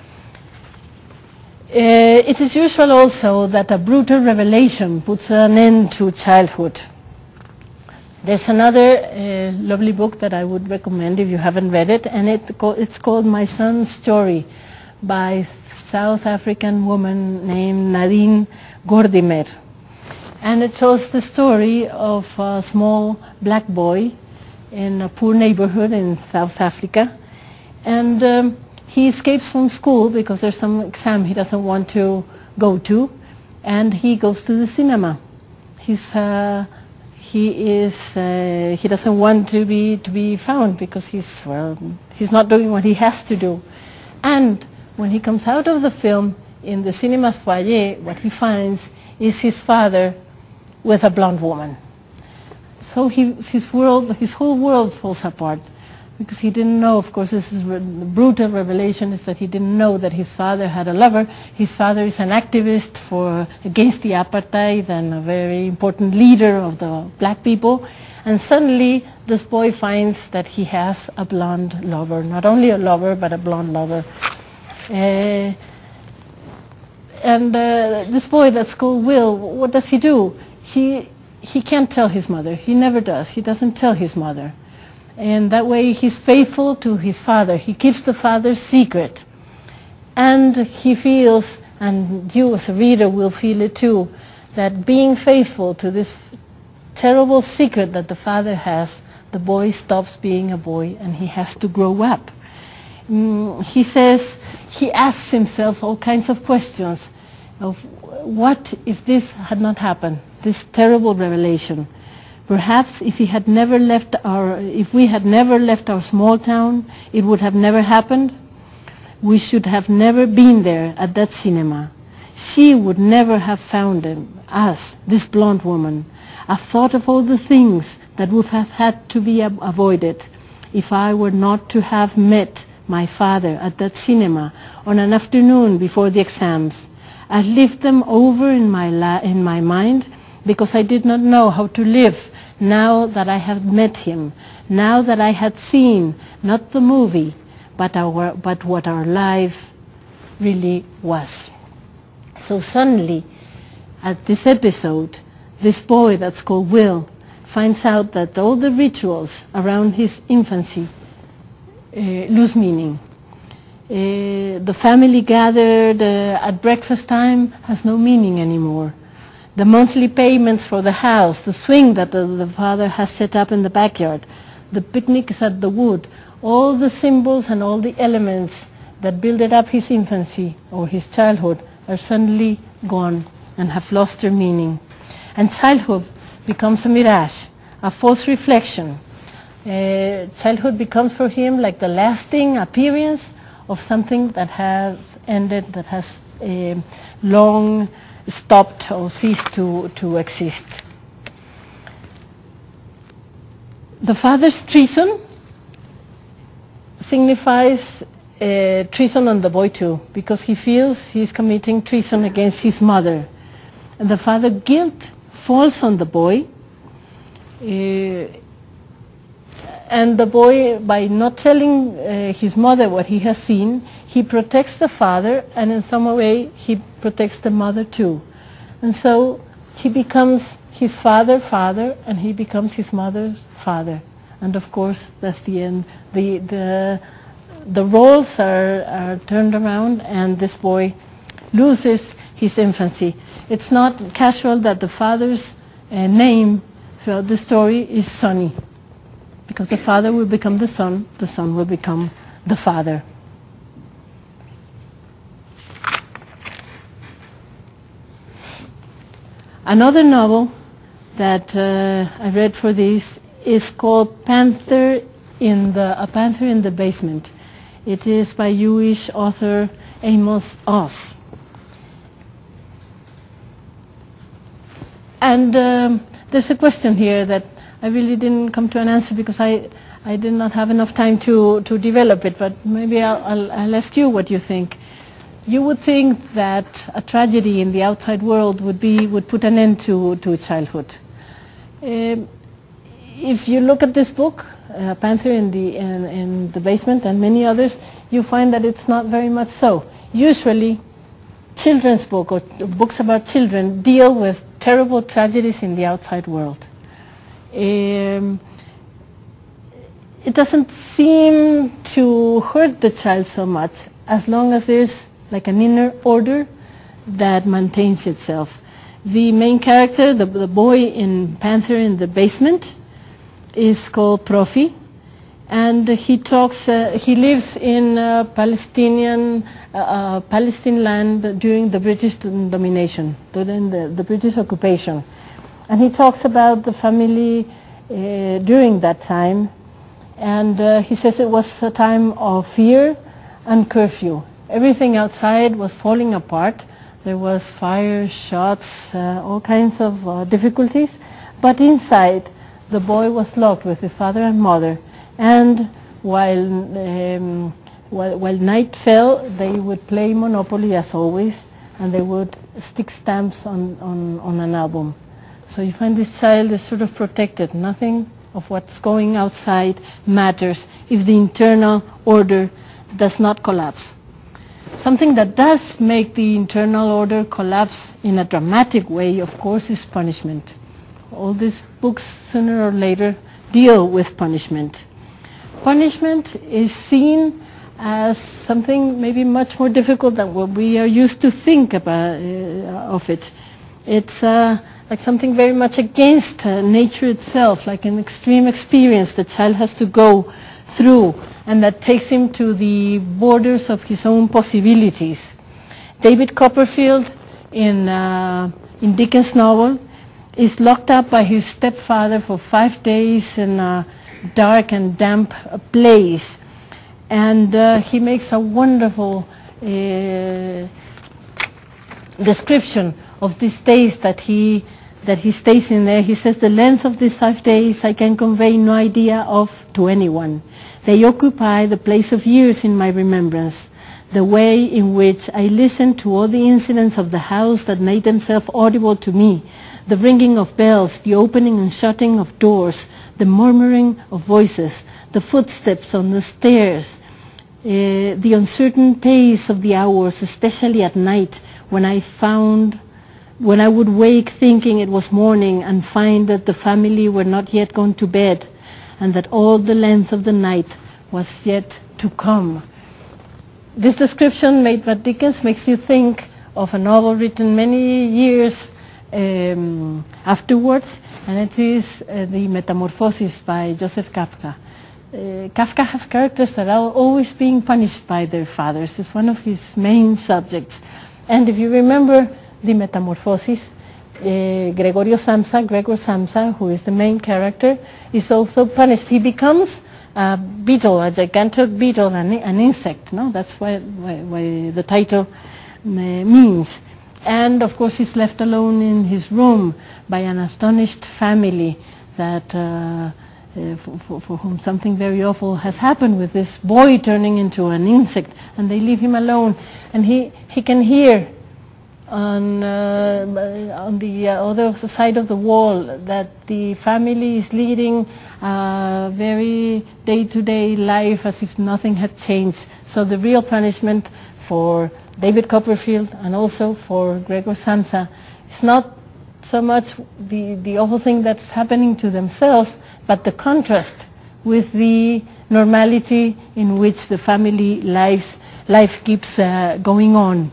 Uh, it is usual also that a brutal revelation puts an end to childhood. There's another uh, lovely book that I would recommend if you haven't read it, and it co it's called My Son's Story by a South African woman named Nadine Gordimer. And it tells the story of a small black boy in a poor neighborhood in South Africa. And um, he escapes from school because there's some exam he doesn't want to go to, and he goes to the cinema. He's, uh, he is, uh, he doesn't want to be, to be found because he's, well, he's not doing what he has to do. And when he comes out of the film, in the cinema's foyer, what he finds is his father with a blonde woman. So he, his world, his whole world falls apart. Because he didn't know, of course, this is the brutal revelation, is that he didn't know that his father had a lover. His father is an activist for against the apartheid and a very important leader of the black people. And suddenly, this boy finds that he has a blonde lover, not only a lover, but a blonde lover. Uh, and uh, this boy that's called Will, what does he do? He, he can't tell his mother. He never does. He doesn't tell his mother. And that way he's faithful to his father. He keeps the father's secret. And he feels, and you as a reader will feel it too, that being faithful to this terrible secret that the father has, the boy stops being a boy and he has to grow up. Mm, he says, he asks himself all kinds of questions of what if this had not happened, this terrible revelation. Perhaps if he had never left our, if we had never left our small town, it would have never happened. We should have never been there at that cinema. She would never have found him, us, this blonde woman. I've thought of all the things that would have had to be avoided if I were not to have met my father at that cinema on an afternoon before the exams. I lived them over in my, la in my mind because I did not know how to live now that I had met him, now that I had seen not the movie, but, our, but what our life really was. So suddenly, at this episode, this boy that's called Will finds out that all the rituals around his infancy uh, lose meaning. Uh, the family gathered uh, at breakfast time has no meaning anymore. The monthly payments for the house, the swing that the, the father has set up in the backyard, the picnics at the wood, all the symbols and all the elements that builded up his infancy or his childhood are suddenly gone and have lost their meaning. And childhood becomes a mirage, a false reflection. Uh, childhood becomes for him like the lasting appearance of something that has ended, that has uh, long stopped or ceased to, to exist. The father's treason signifies uh, treason on the boy too, because he feels he's committing treason against his mother. And the father guilt falls on the boy, uh, and the boy, by not telling uh, his mother what he has seen, he protects the father, and in some way he protects the mother too. And so he becomes his father father, and he becomes his mother's father. And of course, that's the end. The, the, the roles are, are turned around, and this boy loses his infancy. It's not casual that the father's uh, name throughout the story is Sonny, because the father will become the son, the son will become the father. Another novel that uh, I read for this is called Panther in the, A Panther in the Basement. It is by Jewish author Amos Oz. And um, there's a question here that I really didn't come to an answer because I, I did not have enough time to, to develop it, but maybe I'll, I'll, I'll ask you what you think. You would think that a tragedy in the outside world would, be, would put an end to, to childhood. Um, if you look at this book, uh, Panther in the, in, in the Basement, and many others, you find that it's not very much so. Usually, children's books or books about children deal with terrible tragedies in the outside world. Um, it doesn't seem to hurt the child so much as long as there's like an inner order that maintains itself. The main character, the, the boy in Panther in the Basement, is called Profi, and he talks. Uh, he lives in uh, Palestinian uh, uh, Palestine land during the British domination, during the, the British occupation, and he talks about the family uh, during that time, and uh, he says it was a time of fear and curfew. Everything outside was falling apart. There was fire, shots, uh, all kinds of uh, difficulties. But inside, the boy was locked with his father and mother. And while, um, while, while night fell, they would play Monopoly as always, and they would stick stamps on, on, on an album. So you find this child is sort of protected. Nothing of what's going outside matters if the internal order does not collapse. Something that does make the internal order collapse in a dramatic way, of course, is punishment. All these books, sooner or later, deal with punishment. Punishment is seen as something maybe much more difficult than what we are used to think about uh, of it. It's uh, like something very much against uh, nature itself, like an extreme experience the child has to go through, and that takes him to the borders of his own possibilities. David Copperfield, in, uh, in Dickens' novel, is locked up by his stepfather for five days in a dark and damp place. And uh, he makes a wonderful uh, description of these days that he, that he stays in there. He says, the length of these five days I can convey no idea of to anyone. They occupy the place of years in my remembrance, the way in which I listened to all the incidents of the house that made themselves audible to me, the ringing of bells, the opening and shutting of doors, the murmuring of voices, the footsteps on the stairs, uh, the uncertain pace of the hours, especially at night when I found, when I would wake thinking it was morning and find that the family were not yet gone to bed, and that all the length of the night was yet to come. This description made by Dickens makes you think of a novel written many years um, afterwards, and it is uh, the Metamorphosis by Joseph Kafka. Uh, Kafka has characters that are always being punished by their fathers. It's one of his main subjects. And if you remember the Metamorphosis, uh, Gregorio Samsa, Gregor Samsa, who is the main character, is also punished. He becomes a beetle, a gigantic beetle, an, an insect. No, that's why, why, why the title uh, means. And of course, he's left alone in his room by an astonished family that. Uh, Uh, for, for, for whom something very awful has happened with this boy turning into an insect, and they leave him alone. And he, he can hear on, uh, on the uh, other side of the wall that the family is leading a very day-to-day life as if nothing had changed. So the real punishment for David Copperfield and also for Gregor Samsa is not so much the, the awful thing that's happening to themselves, but the contrast with the normality in which the family lives, life keeps uh, going on.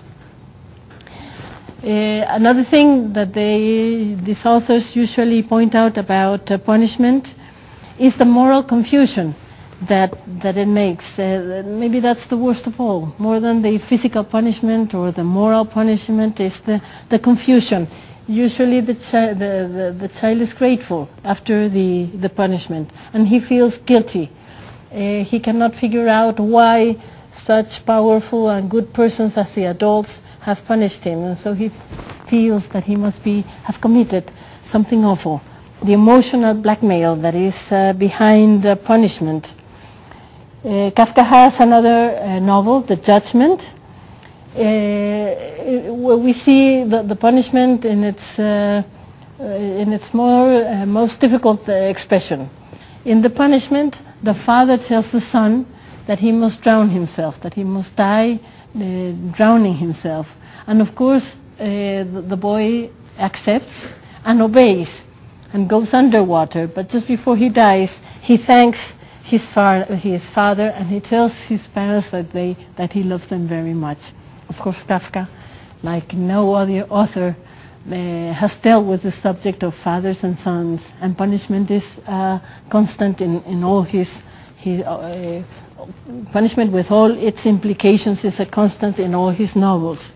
Uh, another thing that they, these authors usually point out about uh, punishment is the moral confusion that, that it makes. Uh, maybe that's the worst of all. More than the physical punishment or the moral punishment is the, the confusion. Usually the, chi the, the, the child is grateful after the, the punishment, and he feels guilty. Uh, he cannot figure out why such powerful and good persons as the adults have punished him, and so he feels that he must be, have committed something awful. The emotional blackmail that is uh, behind uh, punishment. Uh, Kafka has another uh, novel, The Judgment, Uh, where we see the, the punishment in its, uh, uh, in its more, uh, most difficult uh, expression. In the punishment, the father tells the son that he must drown himself, that he must die uh, drowning himself. And of course, uh, the, the boy accepts and obeys and goes underwater. But just before he dies, he thanks his, far, his father, and he tells his parents that, they, that he loves them very much. Of course, Kafka, like no other author, uh, has dealt with the subject of fathers and sons, and punishment is uh, constant in, in all his, his uh, punishment with all its implications is a constant in all his novels.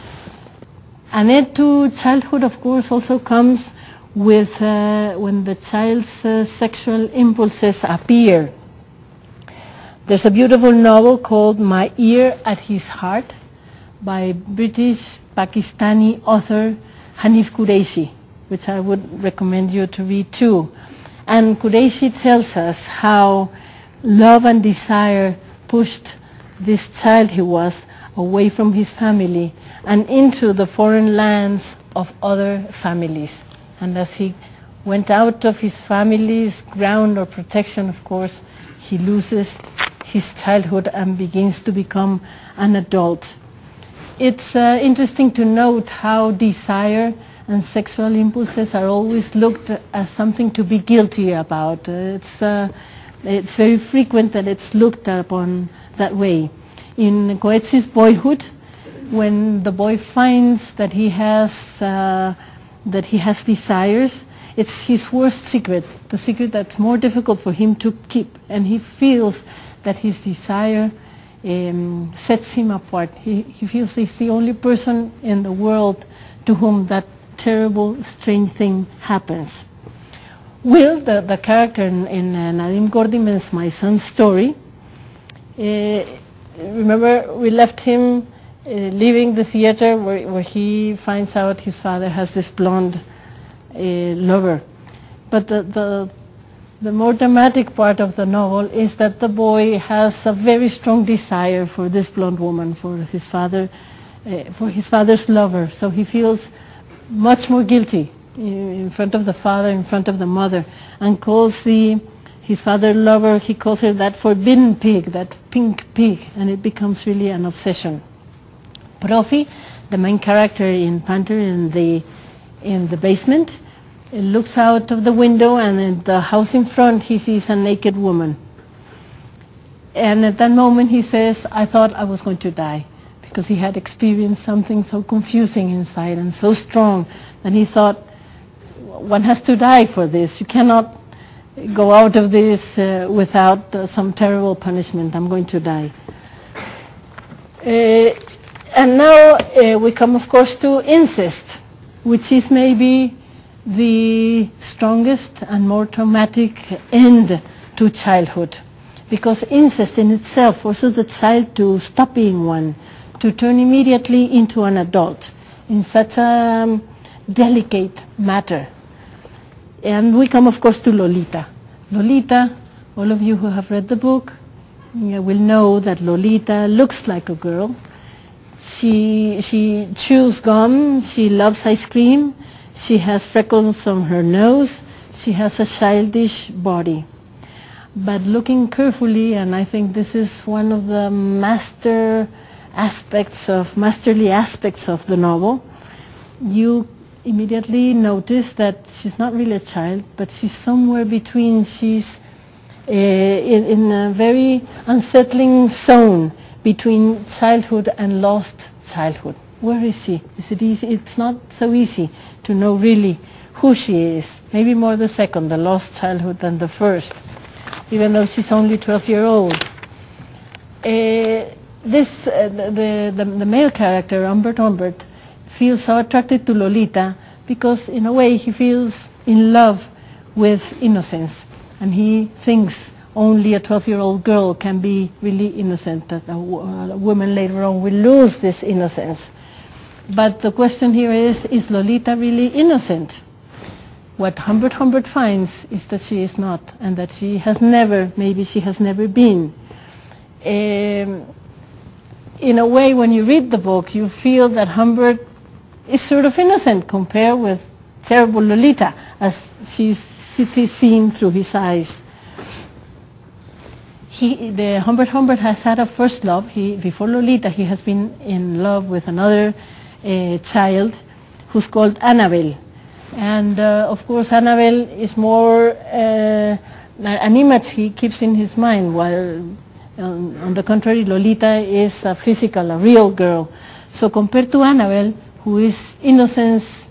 An end to childhood, of course, also comes with uh, when the child's uh, sexual impulses appear. There's a beautiful novel called My Ear at His Heart, by British Pakistani author Hanif Qureshi, which I would recommend you to read too. And Qureshi tells us how love and desire pushed this child he was away from his family and into the foreign lands of other families. And as he went out of his family's ground or protection, of course, he loses his childhood and begins to become an adult. It's uh, interesting to note how desire and sexual impulses are always looked as something to be guilty about. Uh, it's, uh, it's very frequent that it's looked upon that way. In Coetzee's Boyhood, when the boy finds that he has, uh, that he has desires, it's his worst secret, the secret that's more difficult for him to keep, and he feels that his desire Um, sets him apart. He, he feels he's the only person in the world to whom that terrible, strange thing happens. Will, the, the character in, in uh, Nadim Gordimer's My Son's Story, uh, remember we left him uh, leaving the theater where, where he finds out his father has this blonde uh, lover. But the, the The more dramatic part of the novel is that the boy has a very strong desire for this blonde woman, for his father, uh, for his father's lover. So he feels much more guilty in front of the father, in front of the mother, and calls the his father lover. He calls her that forbidden pig, that pink pig, and it becomes really an obsession. Profi, the main character in Panther in the in the basement, looks out of the window, and in the house in front he sees a naked woman. And at that moment he says, I thought I was going to die, because he had experienced something so confusing inside and so strong that he thought, one has to die for this. You cannot go out of this uh, without uh, some terrible punishment. I'm going to die. Uh, and now uh, we come, of course, to incest, which is maybe the strongest and more traumatic end to childhood, because incest in itself forces the child to stop being one, to turn immediately into an adult in such a um, delicate matter. And we come, of course, to Lolita. Lolita, all of you who have read the book you will know that Lolita looks like a girl. She, she chews gum, she loves ice cream, she has freckles on her nose, she has a childish body. But looking carefully, and I think this is one of the master aspects of, masterly aspects of the novel, you immediately notice that she's not really a child, but she's somewhere between. She's uh, in, in a very unsettling zone between childhood and lost childhood. Where is she? Is it easy? It's not so easy to know really who she is. Maybe more the second, the lost childhood, than the first, even though she's only twelve years old. Uh, this, uh, the, the, the male character, Humbert Humbert, feels so attracted to Lolita because in a way he feels in love with innocence, and he thinks only a twelve-year-old girl can be really innocent, that a, a woman later on will lose this innocence. But the question here is, is Lolita really innocent? What Humbert Humbert finds is that she is not, and that she has never, maybe she has never been. Um, in a way, when you read the book, you feel that Humbert is sort of innocent compared with terrible Lolita, as she's seen through his eyes. He, the Humbert Humbert has had a first love. He, before Lolita, he has been in love with another uh, child who's called Annabelle. And uh, of course, Annabelle is more uh, an image he keeps in his mind, while um, on the contrary, Lolita is a physical, a real girl. So compared to Annabelle, who is innocence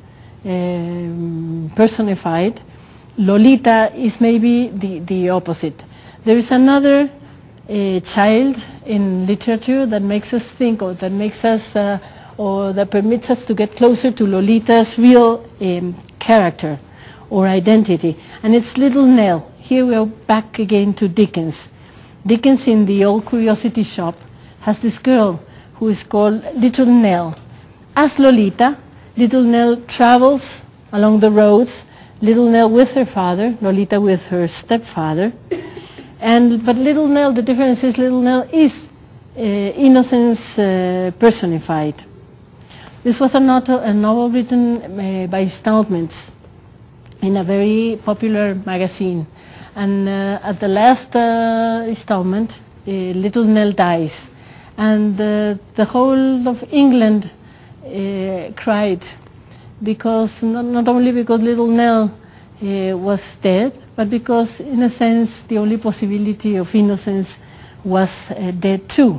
um, personified, Lolita is maybe the, the opposite. There is another uh, child in literature that makes us think, or that makes us, uh, or that permits us to get closer to Lolita's real um, character or identity, and it's Little Nell. Here we are back again to Dickens. Dickens, in the Old Curiosity Shop, has this girl who is called Little Nell. As Lolita, Little Nell travels along the roads, Little Nell with her father, Lolita with her stepfather. And, but Little Nell, the difference is Little Nell is uh, innocence uh, personified. This was a novel, a novel written uh, by Stallmans in a very popular magazine. And uh, at the last uh, installment, uh, Little Nell dies. And uh, the whole of England Uh, cried, because not, not only because Little Nell uh, was dead, but because in a sense the only possibility of innocence was uh, dead too.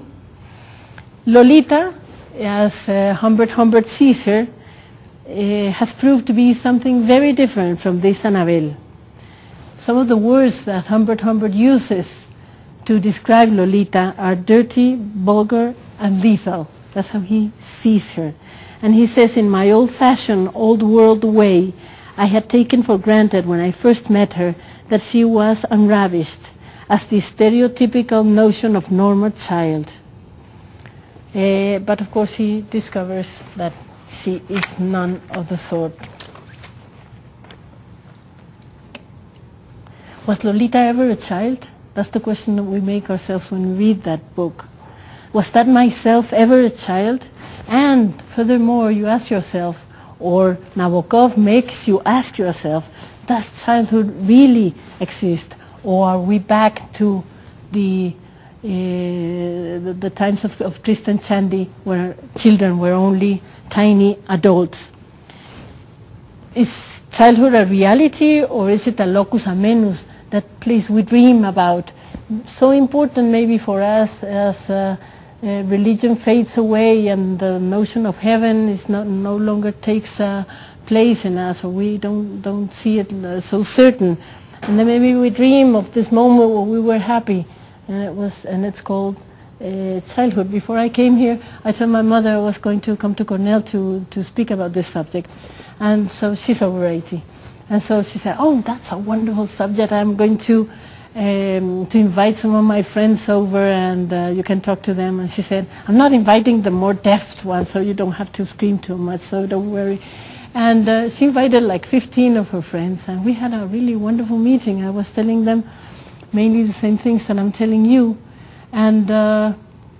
Lolita, as uh, Humbert Humbert sees her, uh, has proved to be something very different from this Annabelle. Some of the words that Humbert Humbert uses to describe Lolita are dirty, vulgar, and lethal. That's how he sees her. And he says, in my old-fashioned, old-world way, I had taken for granted when I first met her that she was unravished, as the stereotypical notion of normal child. Uh, but of course he discovers that she is none of the sort. Was Lolita ever a child? That's the question that we make ourselves when we read that book. Was that myself ever a child? And furthermore, you ask yourself, or Nabokov makes you ask yourself, does childhood really exist? Or are we back to the, uh, the, the times of, of Tristan Shandy, where children were only tiny adults? Is childhood a reality, or is it a locus amoenus, that place we dream about? So important maybe for us as uh, Uh, religion fades away and the notion of heaven is not, no longer takes uh, place in us, or we don't don't see it uh, so certain. And then maybe we dream of this moment where we were happy, and it was and it's called uh, childhood. Before I came here, I told my mother I was going to come to Cornell to to speak about this subject, and so she's over eighty, and so she said, "Oh, that's a wonderful subject. I'm going to." Um, to invite some of my friends over, and uh, you can talk to them." And she said, "I'm not inviting the more deaf ones, so you don't have to scream too much, so don't worry." And uh, she invited like fifteen of her friends, and we had a really wonderful meeting. I was telling them mainly the same things that I'm telling you. And uh,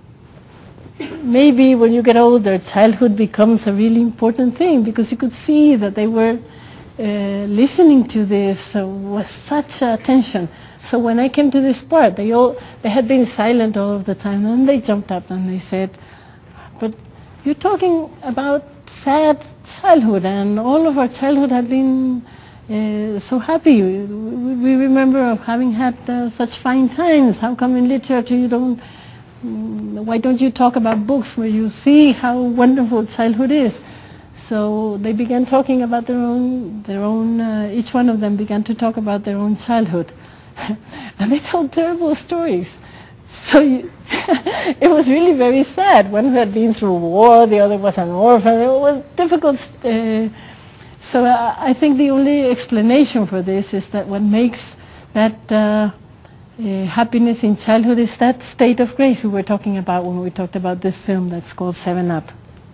maybe when you get older, childhood becomes a really important thing, because you could see that they were uh, listening to this uh, with such attention. So when I came to this part, they all they had been silent all of the time, and they jumped up and they said, "But you're talking about sad childhood, and all of our childhood had been uh, so happy. We, we remember of having had uh, such fine times. How come in literature you don't? Why don't you talk about books where you see how wonderful childhood is?" So they began talking about their own, their own. Uh, each one of them began to talk about their own childhood. And they told terrible stories. So you it was really very sad. One had been through war, the other was an orphan. It was difficult. Uh, so uh, I think the only explanation for this is that what makes that uh, uh, happiness in childhood is that state of grace we were talking about when we talked about this film that's called Seven Up.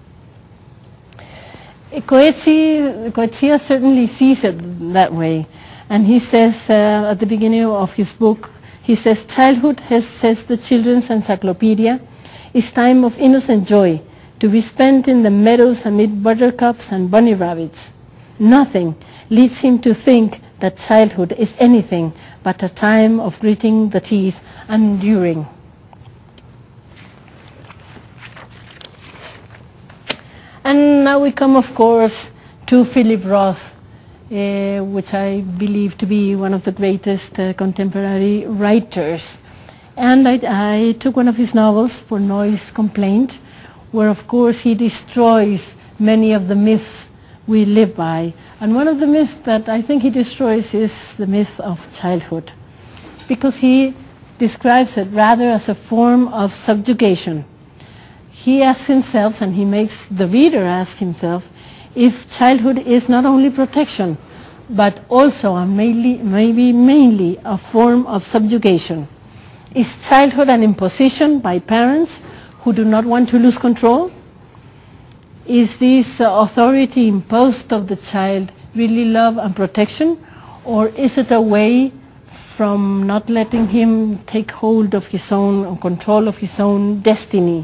Coetzee, Coetzee certainly sees it that way. And he says uh, at the beginning of his book, he says, "Childhood, has, says the Children's Encyclopedia, is time of innocent joy, to be spent in the meadows amid buttercups and bunny rabbits. Nothing leads him to think that childhood is anything but a time of gritting the teeth and enduring." And now we come, of course, to Philip Roth, Uh, which I believe to be one of the greatest uh, contemporary writers. And I, I took one of his novels, Portnoy's Complaint, where of course he destroys many of the myths we live by. And one of the myths that I think he destroys is the myth of childhood, because he describes it rather as a form of subjugation. He asks himself, and he makes the reader ask himself, if childhood is not only protection, but also and mainly, maybe mainly a form of subjugation. Is childhood an imposition by parents who do not want to lose control? Is this uh, authority imposed of the child really love and protection, or is it a way from not letting him take hold of his own, or control of his own destiny?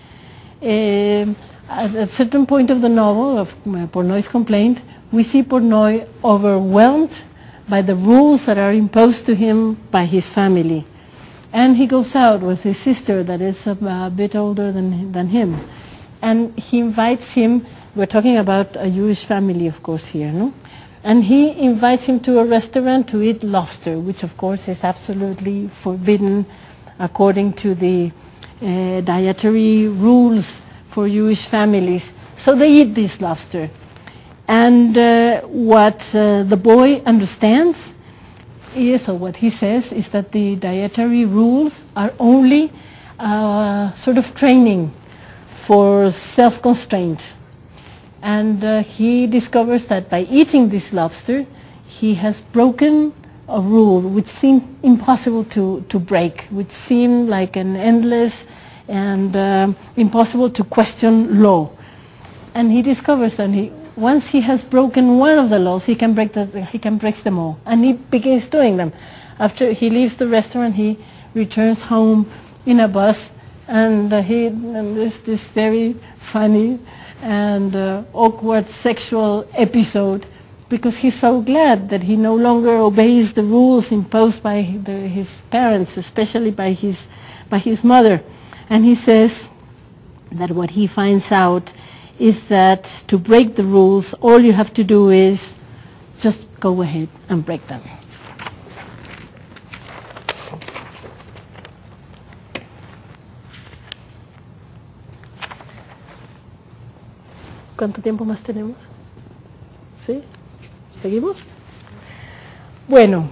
Uh, At a certain point of the novel, of Portnoy's Complaint, we see Portnoy overwhelmed by the rules that are imposed to him by his family. And he goes out with his sister that is a, a bit older than, than him. And he invites him, we're talking about a Jewish family, of course, here, no? And he invites him to a restaurant to eat lobster, which of course is absolutely forbidden according to the uh, dietary rules for Jewish families. So they eat this lobster. And uh, what uh, the boy understands is, or what he says, is that the dietary rules are only uh, sort of training for self-constraint. And uh, he discovers that by eating this lobster, he has broken a rule which seemed impossible to, to break, which seemed like an endless and um, impossible to question law. And he discovers that he, once he has broken one of the laws, he can break the, he can break them all, and he begins doing them. After he leaves the restaurant, he returns home in a bus, and uh, he and there's this very funny and uh, awkward sexual episode, because he's so glad that he no longer obeys the rules imposed by the, his parents, especially by his by his mother. And he says that what he finds out is that to break the rules, all you have to do is just go ahead and break them. ¿Cuánto tiempo más tenemos? ¿Sí? ¿Seguimos? Bueno,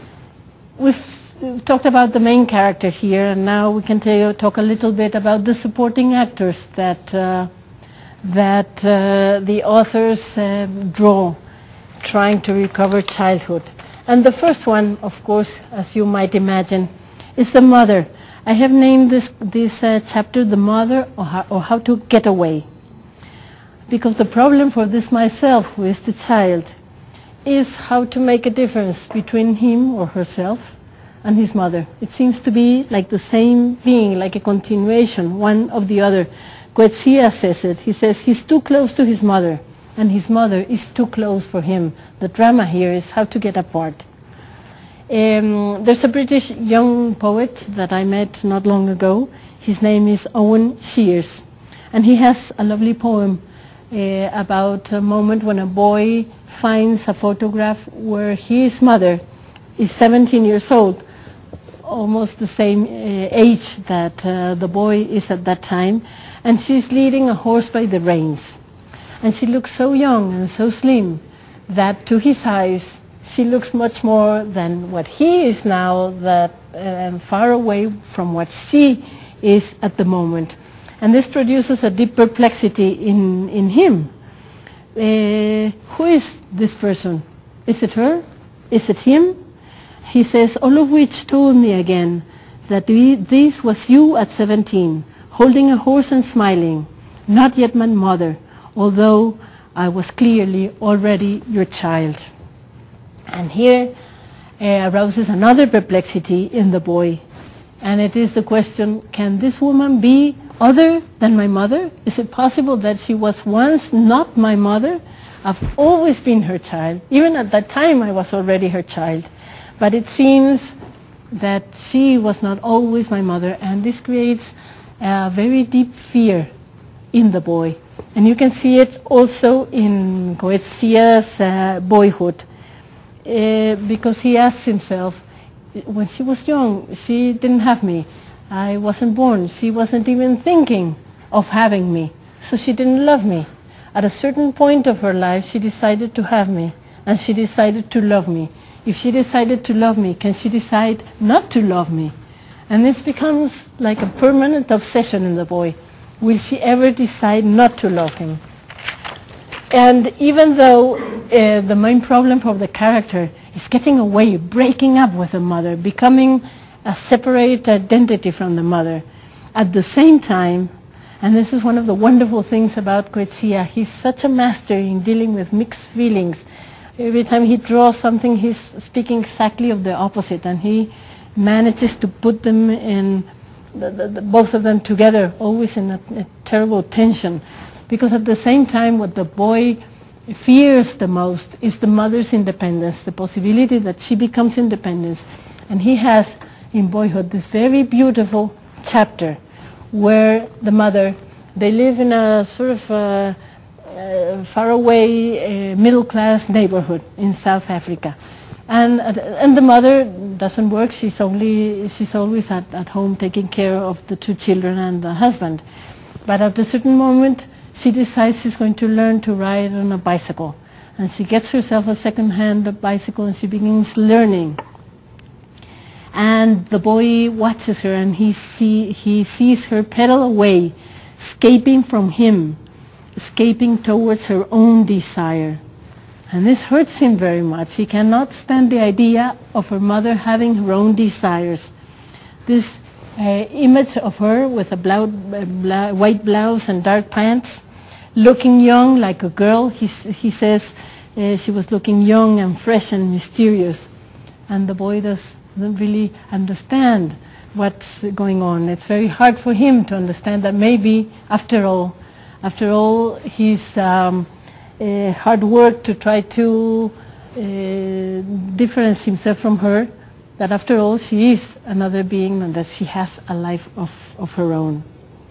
we've talked about the main character here, and now we can talk a little bit about the supporting actors that uh, that uh, the authors uh, draw, trying to recover childhood. And the first one, of course, as you might imagine, is the mother. I have named this, this uh, chapter The Mother, or how, or how to Get Away. Because the problem for this myself, who is the child, is how to make a difference between him or herself and his mother. It seems to be like the same being, like a continuation, one of the other. Coetzee says it. He says he's too close to his mother, and his mother is too close for him. The drama here is how to get apart. Um, there's a British young poet that I met not long ago. His name is Owen Shears, and he has a lovely poem uh, about a moment when a boy finds a photograph where his mother is seventeen years old, almost the same uh, age that uh, the boy is at that time, and she's leading a horse by the reins. And she looks so young and so slim that to his eyes she looks much more than what he is now, that uh, far away from what she is at the moment. And this produces a deep perplexity in, in him. Uh, who is this person? Is it her? Is it him? He says, all of which told me again that we, this was you at seventeen, holding a horse and smiling, not yet my mother, although I was clearly already your child. And here uh, arouses another perplexity in the boy, and it is the question, can this woman be other than my mother? Is it possible that she was once not my mother? I've always been her child. Even at that time I was already her child. But it seems that she was not always my mother, and this creates a very deep fear in the boy. And you can see it also in Coetzee's uh, boyhood, uh, because he asks himself, when she was young, she didn't have me. I wasn't born. She wasn't even thinking of having me, so she didn't love me. At a certain point of her life, she decided to have me, and she decided to love me. If she decided to love me, can she decide not to love me? And this becomes like a permanent obsession in the boy. Will she ever decide not to love him? And even though uh, the main problem for the character is getting away, breaking up with the mother, becoming a separate identity from the mother, at the same time, and this is one of the wonderful things about Coetzee, he's such a master in dealing with mixed feelings. Every time he draws something, he's speaking exactly of the opposite, and he manages to put them in, the, the, the, both of them together, always in a, a terrible tension. Because at the same time, what the boy fears the most is the mother's independence, the possibility that she becomes independent. And he has, in Boyhood, this very beautiful chapter where the mother, they live in a sort of uh, uh, faraway uh, middle-class neighborhood in South Africa. And, uh, and the mother doesn't work, she's, only, she's always at, at home taking care of the two children and the husband. But at a certain moment, she decides she's going to learn to ride on a bicycle. And she gets herself a second-hand bicycle and she begins learning. And the boy watches her and he, see, he sees her pedal away, escaping from him, escaping towards her own desire. And this hurts him very much. He cannot stand the idea of her mother having her own desires. This uh, image of her with a blau blau white blouse and dark pants, looking young like a girl. He, he says uh, she was looking young and fresh and mysterious. And the boy does, doesn't really understand what's going on. It's very hard for him to understand that maybe, after all, after all his um, uh, hard work to try to uh, differentiate himself from her, that after all she is another being and that she has a life of, of her own.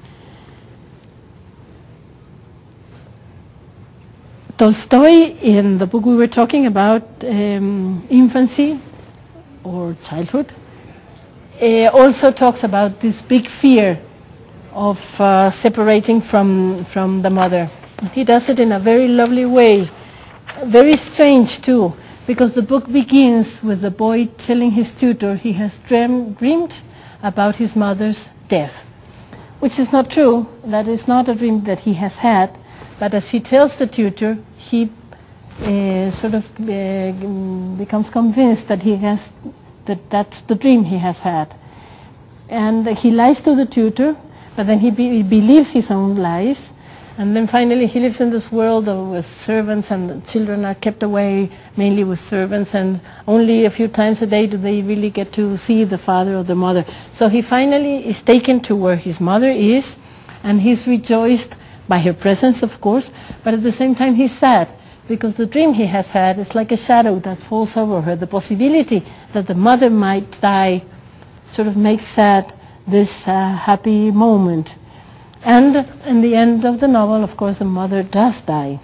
Tolstoy, in the book we were talking about, um, infancy or childhood, uh, also talks about this big fear of uh, separating from, from the mother. He does it in a very lovely way. very strange too, because the book begins with the boy telling his tutor he has dream, dreamed about his mother's death, which is not true. That is not a dream that he has had, but as he tells the tutor, he uh, sort of uh, becomes convinced that he has, that that's the dream he has had. And he lies to the tutor, but then he, be, he believes his own lies. And then finally he lives in this world of, with servants, and the children are kept away mainly with servants, and only a few times a day do they really get to see the father or the mother. So he finally is taken to where his mother is, and he's rejoiced by her presence, of course, but at the same time he's sad, because the dream he has had is like a shadow that falls over her. The possibility that the mother might die sort of makes sad this uh, happy moment. And in the end of the novel, of course, the mother does die.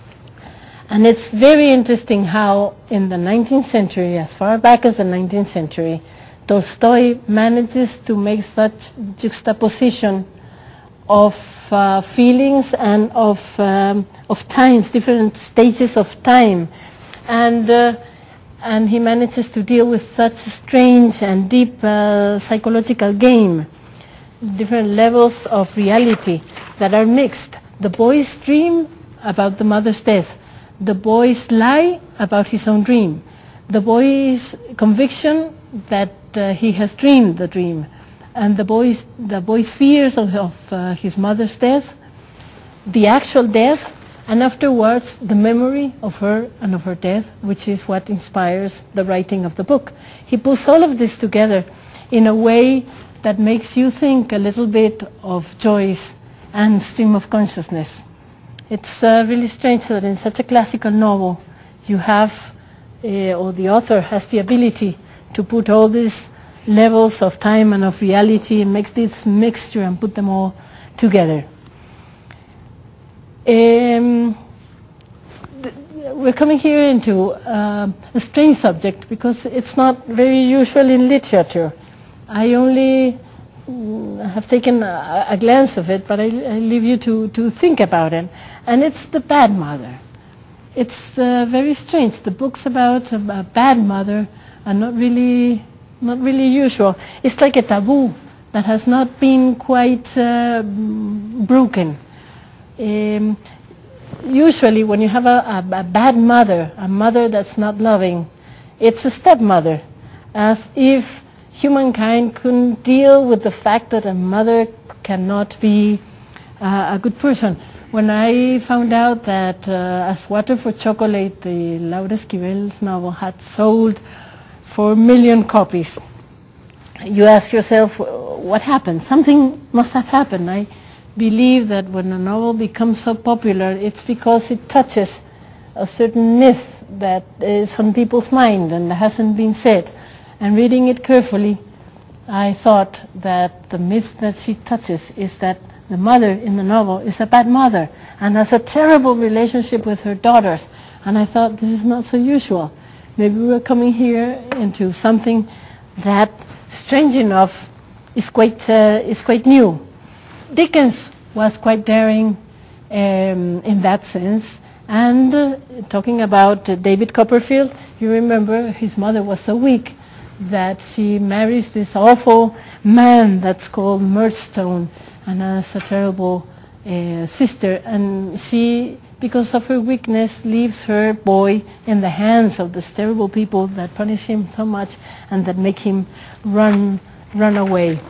And it's very interesting how in the nineteenth century, as far back as the nineteenth century, Tolstoy manages to make such juxtaposition of uh, feelings and of, um, of times, different stages of time. And, uh, and he manages to deal with such strange and deep uh, psychological game, different levels of reality that are mixed. The boy's dream about the mother's death, the boy's lie about his own dream, the boy's conviction that uh, he has dreamed the dream, and the boy's, the boy's fears of, of uh, his mother's death, the actual death, and afterwards the memory of her and of her death, which is what inspires the writing of the book. He puts all of this together in a way that makes you think a little bit of Joyce and stream of consciousness. It's uh, really strange that in such a classical novel you have, uh, or the author has the ability to put all these levels of time and of reality and makes this mixture and put them all together. Um, we're coming here into uh, a strange subject because it's not very usual in literature. I only mm, have taken a, a glance of it, but I, I leave you to, to think about it. And it's the bad mother. It's uh, very strange. The books about a, a bad mother are not really, not really usual. It's like a taboo that has not been quite uh, broken. Um, usually when you have a, a, a bad mother, a mother that's not loving, it's a stepmother, as if humankind couldn't deal with the fact that a mother cannot be uh, a good person. When I found out that uh, As Water for Chocolate, the Laura Esquivel's novel, had sold four million copies, you ask yourself, what happened? Something must have happened. I believe that when a novel becomes so popular, it's because it touches a certain myth that is on people's mind and hasn't been said. And reading it carefully, I thought that the myth that she touches is that the mother in the novel is a bad mother and has a terrible relationship with her daughters. And I thought, this is not so usual. Maybe we're coming here into something that, strange enough, is quite, uh, is quite new. Dickens was quite daring um, in that sense. And uh, talking about uh, David Copperfield, you remember his mother was so weak that she marries this awful man that's called Murdstone and has a terrible uh, sister. And she, because of her weakness, leaves her boy in the hands of these terrible people that punish him so much and that make him run, run away.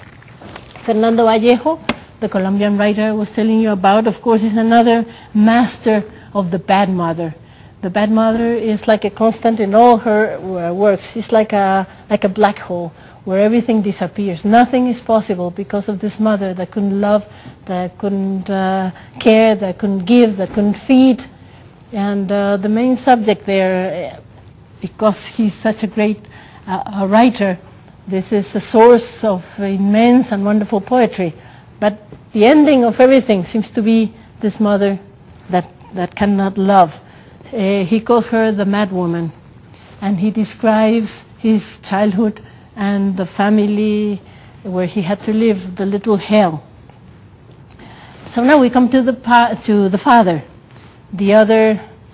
Fernando Vallejo, the Colombian writer I was telling you about, of course, is another master of the bad mother. The bad mother is like a constant in all her uh, works. She's like a, like a black hole where everything disappears. Nothing is possible because of this mother that couldn't love, that couldn't uh, care, that couldn't give, that couldn't feed. And uh, the main subject there, because he's such a great uh, a writer, this is a source of immense and wonderful poetry. But the ending of everything seems to be this mother that, that cannot love. Uh, he calls her the mad woman, and he describes his childhood and the family where he had to live, the little hell. So now we come to the, pa to the father, the other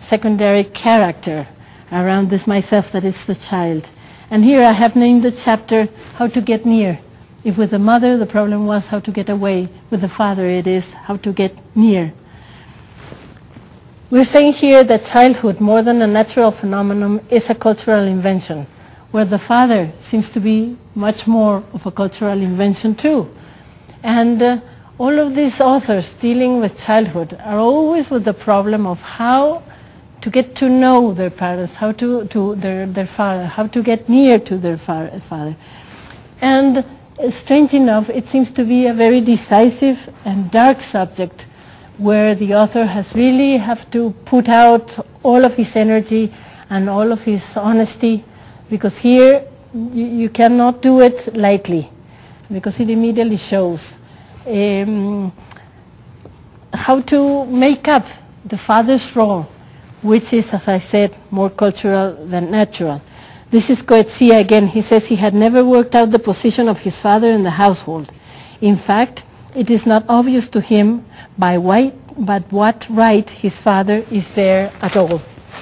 secondary character around this myself that is the child. And here I have named the chapter How to Get Near. If with the mother the problem was how to get away, with the father it is how to get near. We're saying here that childhood, more than a natural phenomenon, is a cultural invention, where the father seems to be much more of a cultural invention too. And uh, all of these authors dealing with childhood are always with the problem of how to get to know their parents, how to, to their, their father, how to get near to their fa father. And uh, strange enough, it seems to be a very decisive and dark subject where the author has really have to put out all of his energy and all of his honesty, because here you, you cannot do it lightly, because it immediately shows um, how to make up the father's role, which is, as I said, more cultural than natural. This is Coetzee again. He says he had never worked out the position of his father in the household. In fact, it is not obvious to him by what, but what right his father is there at all.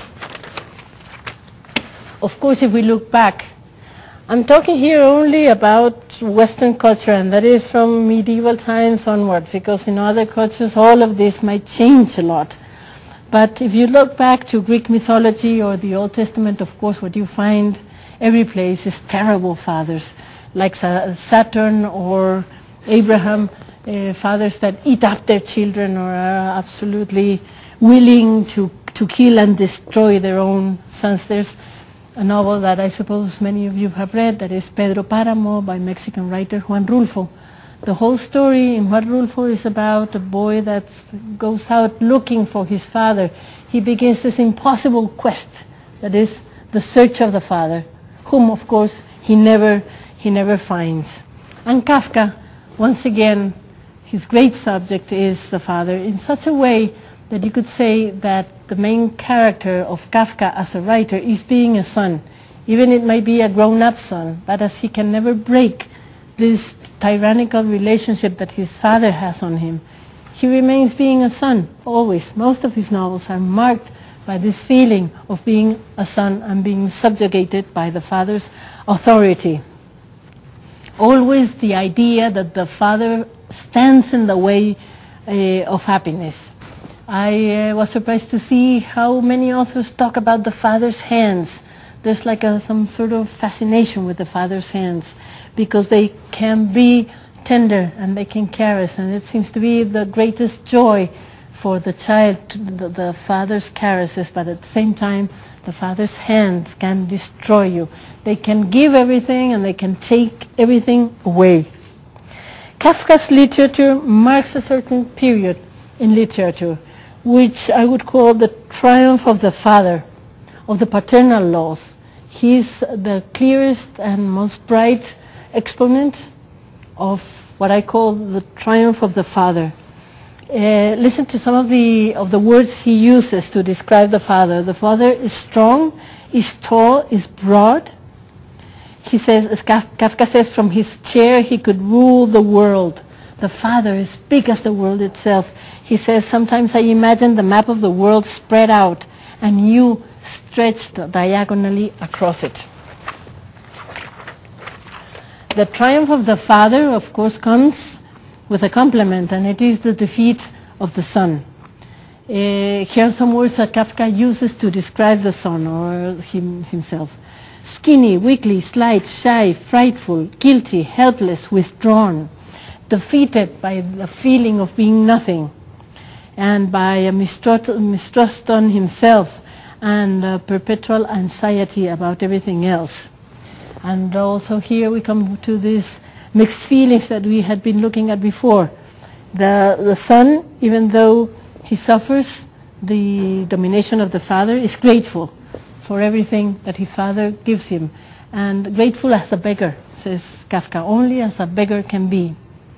Of course, if we look back, I'm talking here only about Western culture, and that is from medieval times onward, because in other cultures all of this might change a lot. But if you look back to Greek mythology or the Old Testament, of course, what you find every place is terrible fathers, like Saturn or Abraham, uh, fathers that eat up their children or are absolutely willing to, to kill and destroy their own sons. There's a novel that I suppose many of you have read, that is Pedro Páramo by Mexican writer Juan Rulfo. The whole story in Juan Rulfo is about a boy that goes out looking for his father. He begins this impossible quest, that is the search of the father, whom of course he never, he never finds. And Kafka, once again, his great subject is the father, in such a way that you could say that the main character of Kafka as a writer is being a son. Even it might be a grown-up son, but as he can never break this tyrannical relationship that his father has on him, he remains being a son, always. Most of his novels are marked by this feeling of being a son and being subjugated by the father's authority. Always the idea that the father stands in the way uh, of happiness. I uh, was surprised to see how many authors talk about the father's hands. There's like a, some sort of fascination with the father's hands, because they can be tender and they can caress, and it seems to be the greatest joy for the child, the, the father's caresses, but at the same time the father's hands can destroy you. They can give everything and they can take everything away. Kafka's literature marks a certain period in literature, which I would call the triumph of the father, of the paternal laws. He's the clearest and most bright exponent of what I call the triumph of the father. Uh, listen to some of the, of the words he uses to describe the father. The father is strong, is tall, is broad. He says, as Kafka says, from his chair he could rule the world. The father is big as the world itself. He says, sometimes I imagine the map of the world spread out and you stretched diagonally across it. The triumph of the father, of course, comes with a complement, and it is the defeat of the son. Uh, here are some words that Kafka uses to describe the son or him, himself. Skinny, weakly, slight, shy, frightful, guilty, helpless, withdrawn, defeated by the feeling of being nothing, and by a mistrust, mistrust on himself and a perpetual anxiety about everything else. And also here we come to these mixed feelings that we had been looking at before. The, the son, even though he suffers the domination of the father, is grateful for everything that his father gives him. And grateful as a beggar, says Kafka, only as a beggar can be.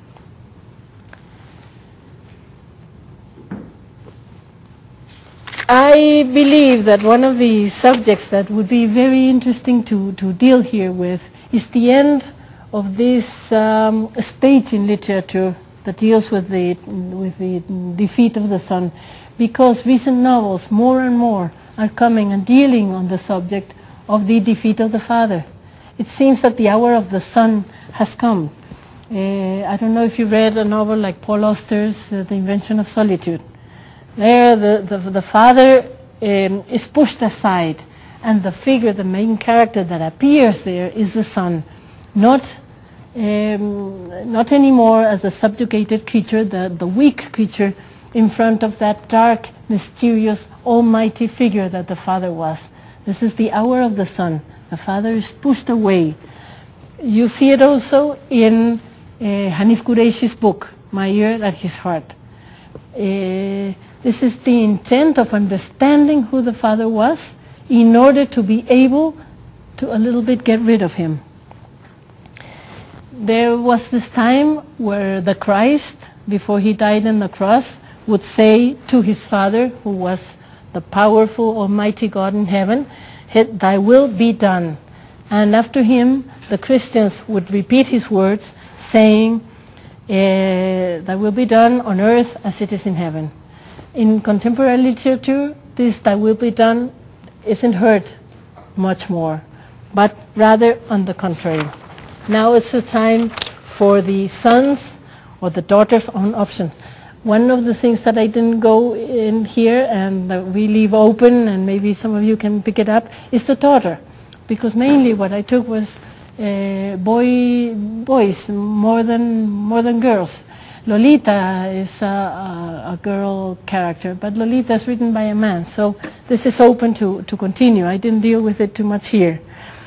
I believe that one of the subjects that would be very interesting to, to deal here with is the end of this um, stage in literature that deals with the, with the defeat of the son, because recent novels more and more are coming and dealing on the subject of the defeat of the father. It seems that the hour of the son has come. Uh, I don't know if you read a novel like Paul Auster's uh, The Invention of Solitude. There the, the, the father um, is pushed aside, and the figure, the main character that appears there is the son, not, um, not anymore as a subjugated creature, the, the weak creature in front of that dark, mysterious, almighty figure that the father was. This is the hour of the son. The father is pushed away. You see it also in uh, Hanif Qureishi's book, My Ear at His Heart. Uh, this is the intent of understanding who the father was in order to be able to a little bit get rid of him. There was this time where the Christ, before he died on the cross, would say to his father, who was the powerful almighty God in heaven, "Thy will be done." And after him, the Christians would repeat his words, saying, uh, "Thy will be done on earth as it is in heaven." In contemporary literature, this "thy will be done" isn't heard much more, but rather on the contrary. Now it's the time for the sons or the daughters' own option. One of the things that I didn't go in here and that we leave open, and maybe some of you can pick it up, is the daughter. Because mainly what I took was uh, boy, boys more than, more than girls. Lolita is a, a, a girl character, but Lolita is written by a man, so this is open to, to continue. I didn't deal with it too much here.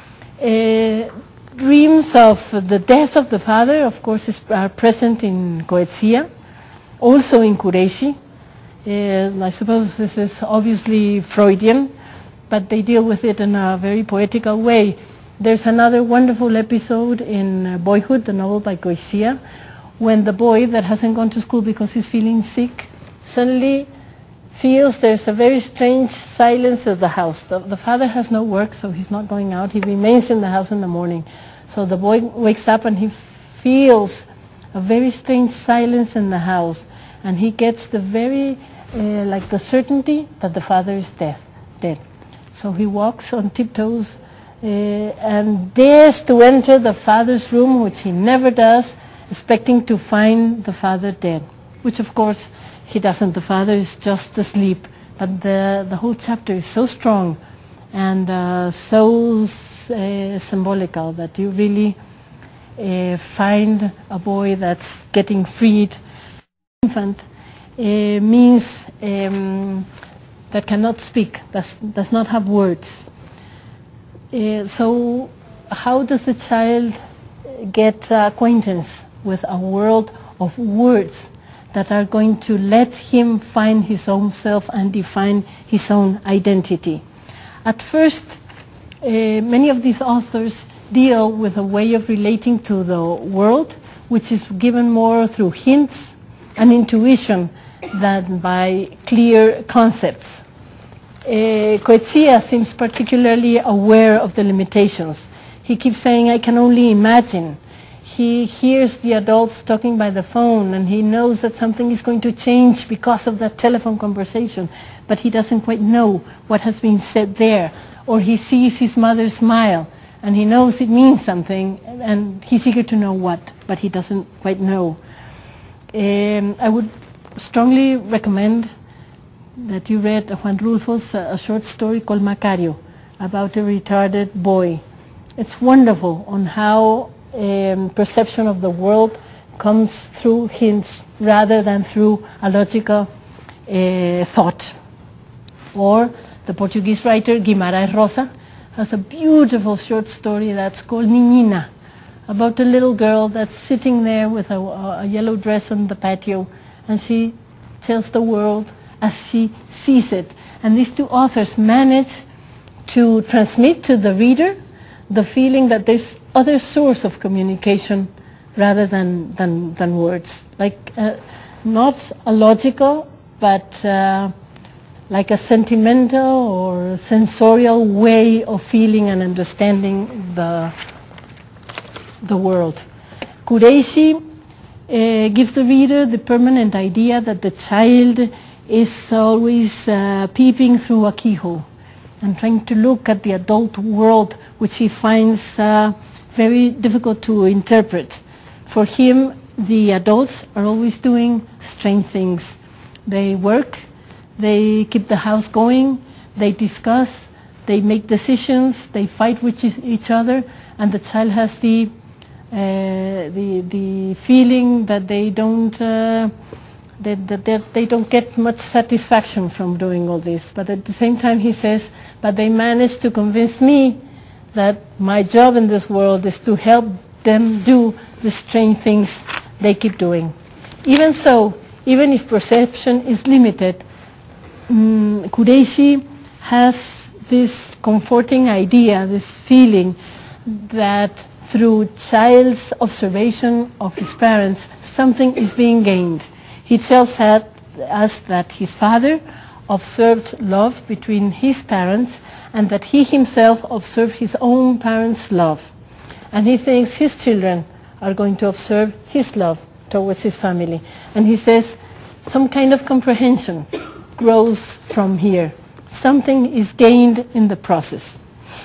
Uh, dreams of the death of the father, of course, is, are present in Coetzee, also in Qureishi. Uh, I suppose this is obviously Freudian, but they deal with it in a very poetical way. There's another wonderful episode in uh, Boyhood, the novel by Coetzee, when the boy that hasn't gone to school because he's feeling sick suddenly feels there's a very strange silence at the house. The, the father has no work, so he's not going out. He remains in the house in the morning. So the boy wakes up and he feels a very strange silence in the house, and he gets the very, uh, like the certainty that the father is dead. dead. So he walks on tiptoes uh, and dares to enter the father's room, which he never does, expecting to find the father dead, which of course he doesn't. The father is just asleep. But the, the whole chapter is so strong and uh, so uh, symbolical that you really uh, find a boy that's getting freed. Infant uh, means um, that cannot speak, does, does not have words. Uh, so how does the child get uh, acquaintance with a world of words that are going to let him find his own self and define his own identity? At first, uh, many of these authors deal with a way of relating to the world which is given more through hints and intuition than by clear concepts. Uh, Coetzee seems particularly aware of the limitations. He keeps saying, I can only imagine. He hears the adults talking by the phone, and he knows that something is going to change because of that telephone conversation, but he doesn't quite know what has been said there. Or he sees his mother smile, and he knows it means something, and he's eager to know what, but he doesn't quite know. Um, I would strongly recommend that you read Juan Rulfo's uh, a short story called Macario, about a retarded boy. It's wonderful on how um, perception of the world comes through hints rather than through a logical uh, thought. Or the Portuguese writer Guimarães Rosa has a beautiful short story that's called Niñina, about a little girl that's sitting there with a, a yellow dress on the patio, and she tells the world as she sees it. And these two authors manage to transmit to the reader the feeling that there's other source of communication rather than, than, than words. Like uh, not a logical, but uh, like a sentimental or sensorial way of feeling and understanding the, the world. Qureishi uh, gives the reader the permanent idea that the child is always uh, peeping through a keyhole and trying to look at the adult world, which he finds uh, very difficult to interpret. For him, the adults are always doing strange things. They work, they keep the house going, they discuss, they make decisions, they fight with each other, and the child has the uh, the the feeling that they don't uh, that, that, that they don't get much satisfaction from doing all this. But at the same time, he says, but they manage to convince me that my job in this world is to help them do the strange things they keep doing. Even so, even if perception is limited, um, Kureishi has this comforting idea, this feeling that through child's observation of his parents, something is being gained. He tells us that his father observed love between his parents and that he himself observed his own parents' love. And he thinks his children are going to observe his love towards his family. And he says some kind of comprehension grows from here. Something is gained in the process.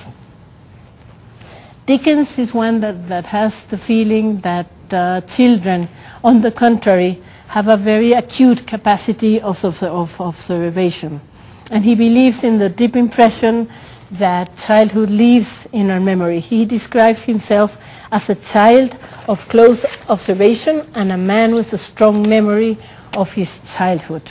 Dickens is one that, that has the feeling that uh, children, on the contrary, have a very acute capacity of, of, of observation. And he believes in the deep impression that childhood leaves in our memory. He describes himself as a child of close observation and a man with a strong memory of his childhood.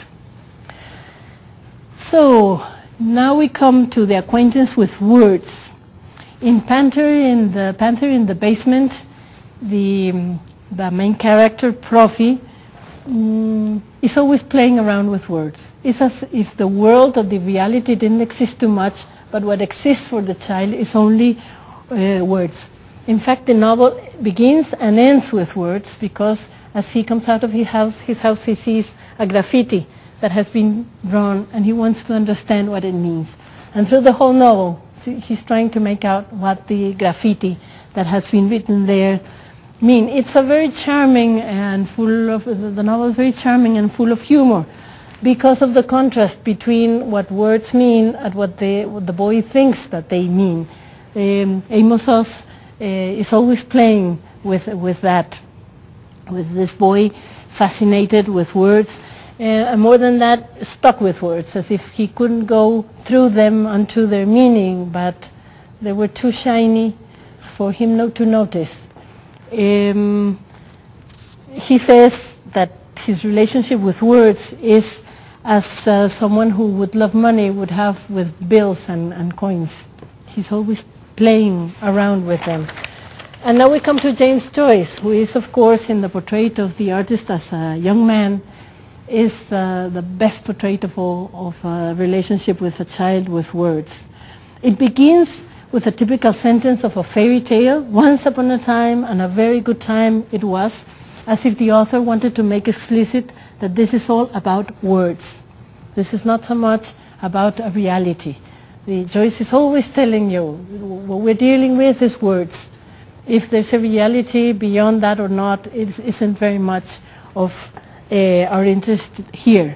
So now we come to the acquaintance with words. In Panther in the, Panther in the Basement, the, the main character, Profi, mm, is always playing around with words. It's as if the world or the reality didn't exist too much, but what exists for the child is only uh, words. In fact, the novel begins and ends with words because as he comes out of his house, his house he sees a graffiti that has been drawn and he wants to understand what it means. And through the whole novel, he's trying to make out what the graffiti that has been written there mean. It's a very charming and full of, the novel is very charming and full of humor because of the contrast between what words mean and what, they, what the boy thinks that they mean. Um, Amos Oz uh, is always playing with, with that, with this boy fascinated with words. Uh, and more than that, stuck with words, as if he couldn't go through them unto their meaning, but they were too shiny for him not to notice. Um, he says that his relationship with words is as uh, someone who would love money would have with bills and, and coins. He's always playing around with them. And now we come to James Joyce, who is, of course, in the portrait of the artist as a young man, is uh, the best portrait of all of a relationship with a child with words. It begins with a typical sentence of a fairy tale, once upon a time and a very good time it was, as if the author wanted to make explicit that this is all about words. This is not so much about a reality. The Joyce is always telling you what we're dealing with is words. If there's a reality beyond that or not, it isn't very much of Uh, our interest here.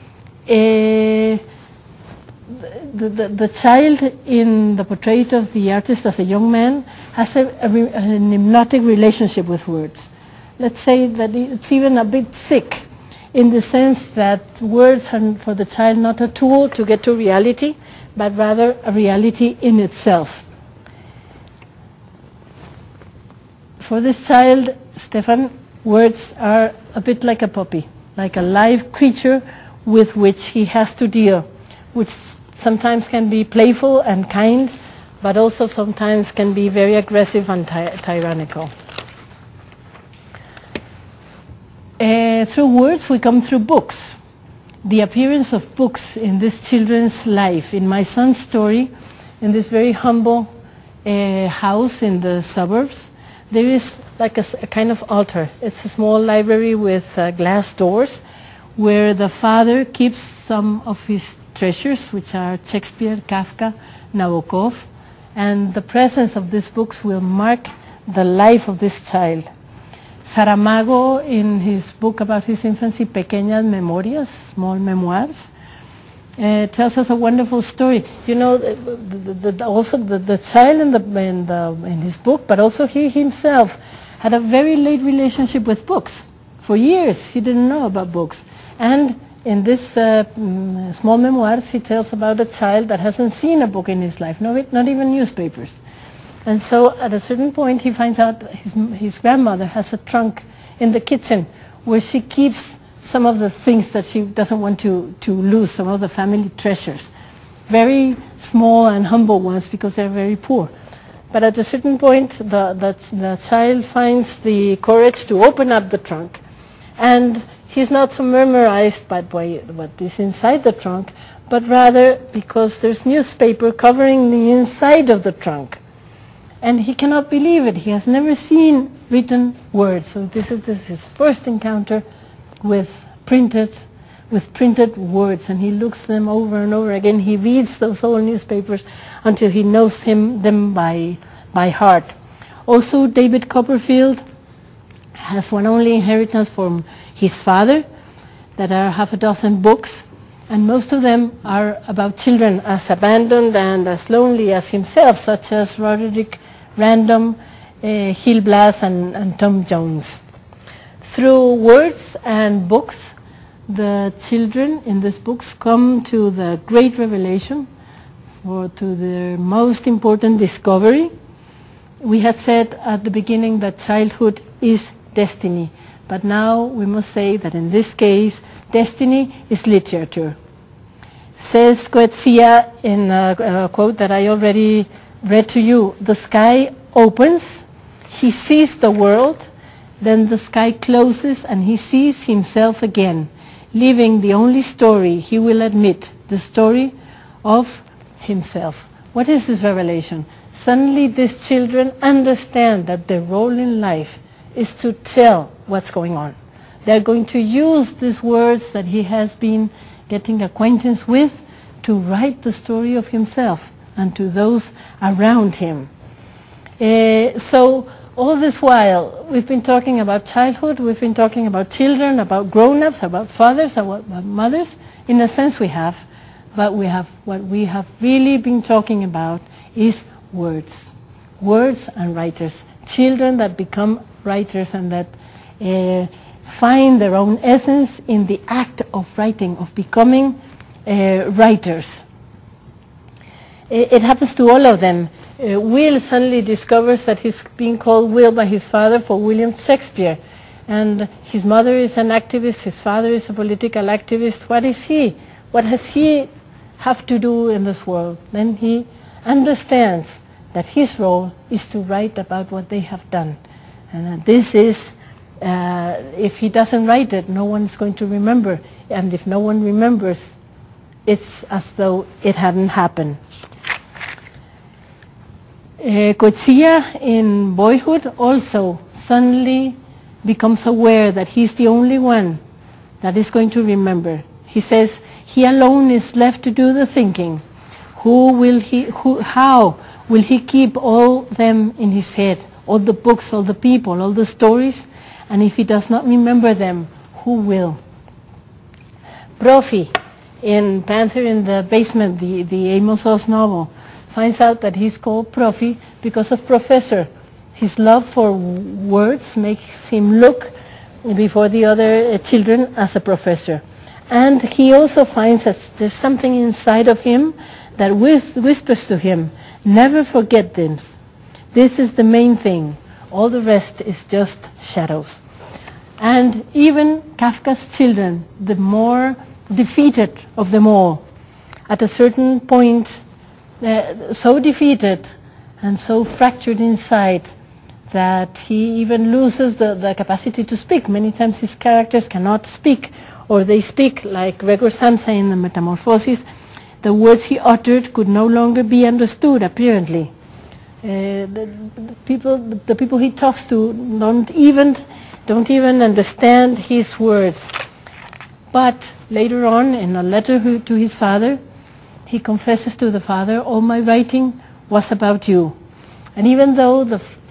Uh, the, the, the child in the portrait of the artist as a young man has a, a, an hypnotic relationship with words. Let's say that it's even a bit sick in the sense that words are for the child not a tool to get to reality, but rather a reality in itself. For this child, Stefan, words are a bit like a puppy, like a live creature with which he has to deal, which sometimes can be playful and kind, but also sometimes can be very aggressive and ty tyrannical. Uh, through words we come through books. The appearance of books in this children's life. In my son's story, in this very humble uh, house in the suburbs, there is like a, a kind of altar. It's a small library with uh, glass doors where the father keeps some of his treasures, which are Shakespeare, Kafka, Nabokov, and the presence of these books will mark the life of this child. Saramago, in his book about his infancy, Pequeñas Memorias, Small Memoirs, uh, tells us a wonderful story. You know, the, the, the, also the, the child in, the, in, the, in his book, but also he himself, had a very late relationship with books. For years, he didn't know about books. And in this uh, mm, Small Memoirs, he tells about a child that hasn't seen a book in his life, no, not even newspapers. And so at a certain point, he finds out his, his grandmother has a trunk in the kitchen where she keeps some of the things that she doesn't want to, to lose, some of the family treasures. Very small and humble ones because they're very poor. But at a certain point, the, the, the child finds the courage to open up the trunk. And he's not so memorized by what is inside the trunk, but rather because there's newspaper covering the inside of the trunk. And he cannot believe it. He has never seen written words. So this is, this is his first encounter with printed, with printed words. And he looks them over and over again. He reads those old newspapers until he knows him, them by, by heart. Also, David Copperfield has one only inheritance from his father, that are half a dozen books, and most of them are about children as abandoned and as lonely as himself, such as Roderick Random, uh, Gil Blas, and, and Tom Jones. Through words and books, the children in these books come to the great revelation, or to the most important discovery. We had said at the beginning that childhood is destiny, but now we must say that in this case, destiny is literature. Says Coetzee in a, a quote that I already read to you, the sky opens, he sees the world, then the sky closes and he sees himself again, living the only story he will admit, the story of himself. What is this revelation? Suddenly these children understand that their role in life is to tell what's going on. They're going to use these words that he has been getting acquaintance with to write the story of himself and to those around him. Uh, so all this while, we've been talking about childhood, we've been talking about children, about grown-ups, about fathers, about, about mothers. In a sense we have, but we have, what we have really been talking about is words. Words and writers. Children that become writers and that uh, find their own essence in the act of writing, of becoming uh, writers. It, it happens to all of them. Uh, Will suddenly discovers that he's being called Will by his father for William Shakespeare. And his mother is an activist, his father is a political activist. What is he? What has he have to do in this world? Then he understands that his role is to write about what they have done. And uh, this is, uh, if he doesn't write it, no one is going to remember. And if no one remembers, it's as though it hadn't happened. Uh, Coetzee, in boyhood, also suddenly becomes aware that he's the only one that is going to remember. He says, he alone is left to do the thinking. Who will he, who, how will he keep all them in his head? All the books, all the people, all the stories, and if he does not remember them, who will? Brophy, in Panther in the Basement, the, the Amos Oz novel, finds out that he's called Profi because of professor. His love for words makes him look before the other uh, children as a professor. And he also finds that there's something inside of him that whis whispers to him, never forget this. This is the main thing. All the rest is just shadows. And even Kafka's children, the more defeated of them all, at a certain point, uh, so defeated and so fractured inside that he even loses the, the capacity to speak. Many times his characters cannot speak, or they speak like Gregor Samsa in the Metamorphosis. The words he uttered could no longer be understood, apparently. Uh, the, the people, the people he talks to don't even, don't even understand his words. But later on, in a letter who, to his father, he confesses to the father, all my writing was about you. And even though the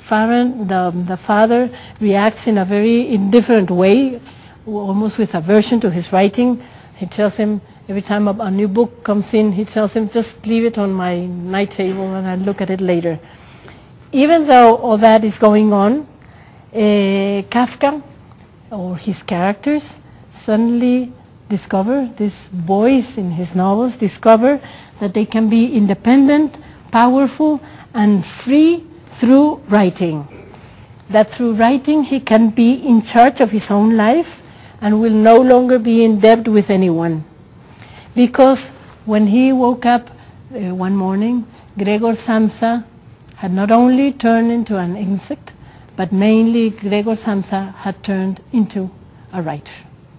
father, the, the father reacts in a very indifferent way, almost with aversion to his writing. He tells him, every time a, a new book comes in, he tells him, just leave it on my night table and I'll look at it later. Even though all that is going on, uh, Kafka, or his characters, suddenly discover, this boys in his novels discover that they can be independent, powerful, and free through writing. That through writing he can be in charge of his own life and will no longer be in debt with anyone. Because when he woke up uh, one morning, Gregor Samsa had not only turned into an insect, but mainly Gregor Samsa had turned into a writer.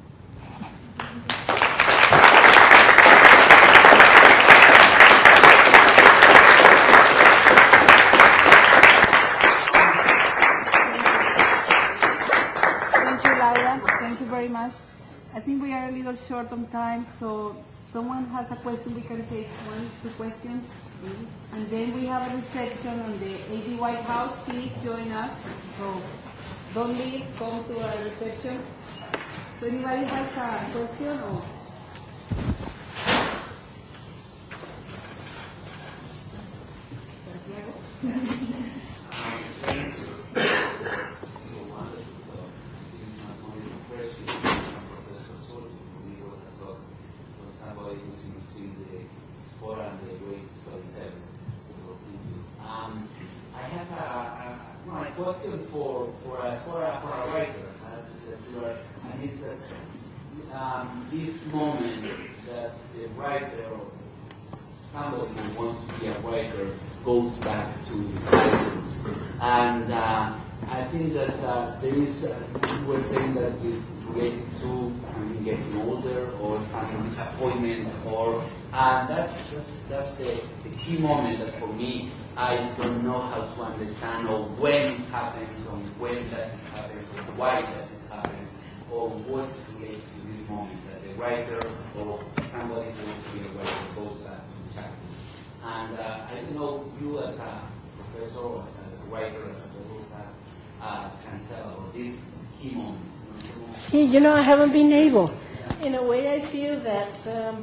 Thank you, Laura. Thank you very much. I think we are a little short on time, so someone has a question, we can take one, two questions. And then we have a reception on the A D White House. Please join us. So don't leave, come to a reception. So anybody has a question? Or? Question for for a for a, for a writer, uh, and it's that um, this moment that the writer, or somebody who wants to be a writer, goes back to childhood, and uh, I think that uh, there is. Uh, you were saying that it's related to something getting older or some disappointment, or uh, that's that's that's the, the key moment that for me. I don't know how to understand or when it happens, or when does it happen, or why does it happen, or what's related to this moment that the writer or somebody who wants to be a writer goes back to childhood. And uh, I don't know, you as a professor, or as a writer, as a poet, uh, can tell about this key moment. You know, I haven't been able. In a way, I feel that um,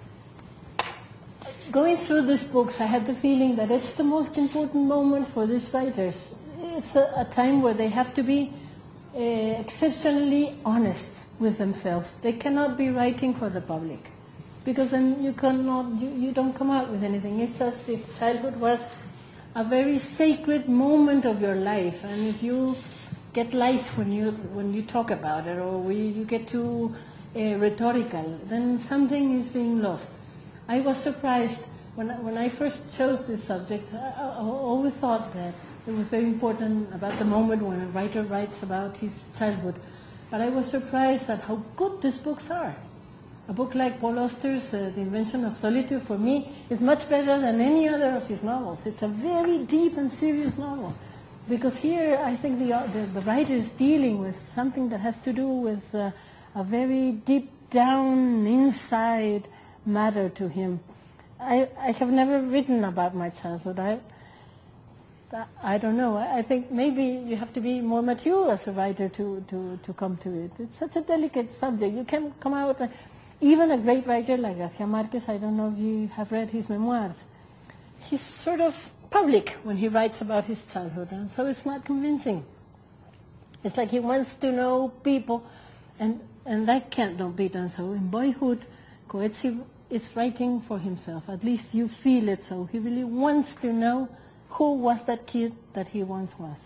going through these books, I had the feeling that it's the most important moment for these writers. It's a, a time where they have to be uh, exceptionally honest with themselves. They cannot be writing for the public, because then you cannot, you, you don't come out with anything. It's as if childhood was a very sacred moment of your life, and if you get light when you when you talk about it, or we, you get too uh, rhetorical, then something is being lost. I was surprised when I, when I first chose this subject. I, I always thought that it was very important about the moment when a writer writes about his childhood. But I was surprised at how good these books are. A book like Paul Auster's uh, The Invention of Solitude, for me, is much better than any other of his novels. It's a very deep and serious novel. Because here, I think the, the, the writer is dealing with something that has to do with uh, a very deep down, inside matter to him. I, I have never written about my childhood. I, I don't know. I think maybe you have to be more mature as a writer to, to, to come to it. It's such a delicate subject. You can come out, uh, even a great writer like Garcia Marquez, I don't know if you have read his memoirs. He's sort of public when he writes about his childhood, and so it's not convincing. It's like he wants to know people, and, and that can't not be done. So in Boyhood, Coetzee is writing for himself. At least you feel it so. He really wants to know who was that kid that he once was.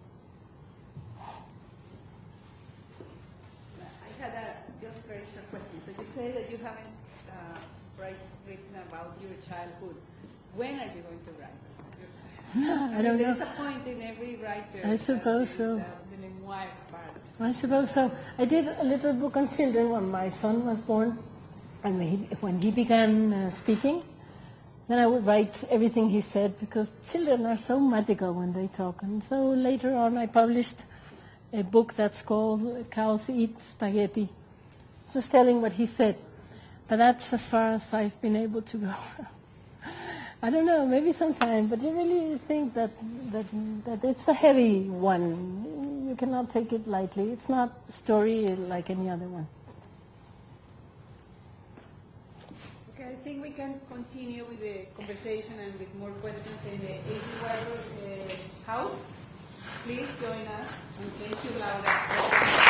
I had a just very short question. So you say that you haven't uh, write, written about your childhood. When are you going to write? I don't There's know. a point in every writer. I suppose so. Uh, the memoir part. I suppose so. I did a little book on children when my son was born, and when he, when he began uh, speaking, then I would write everything he said, because children are so magical when they talk. And so later on I published a book that's called Cows Eat Spaghetti, just telling what he said. But that's as far as I've been able to go. I don't know, maybe sometime, but I really think that, that, that it's a heavy one. You cannot take it lightly. It's not a story like any other one. Okay, I think we can continue with the conversation and with more questions in the A D Y uh, house. Please join us, and thank you, Laura.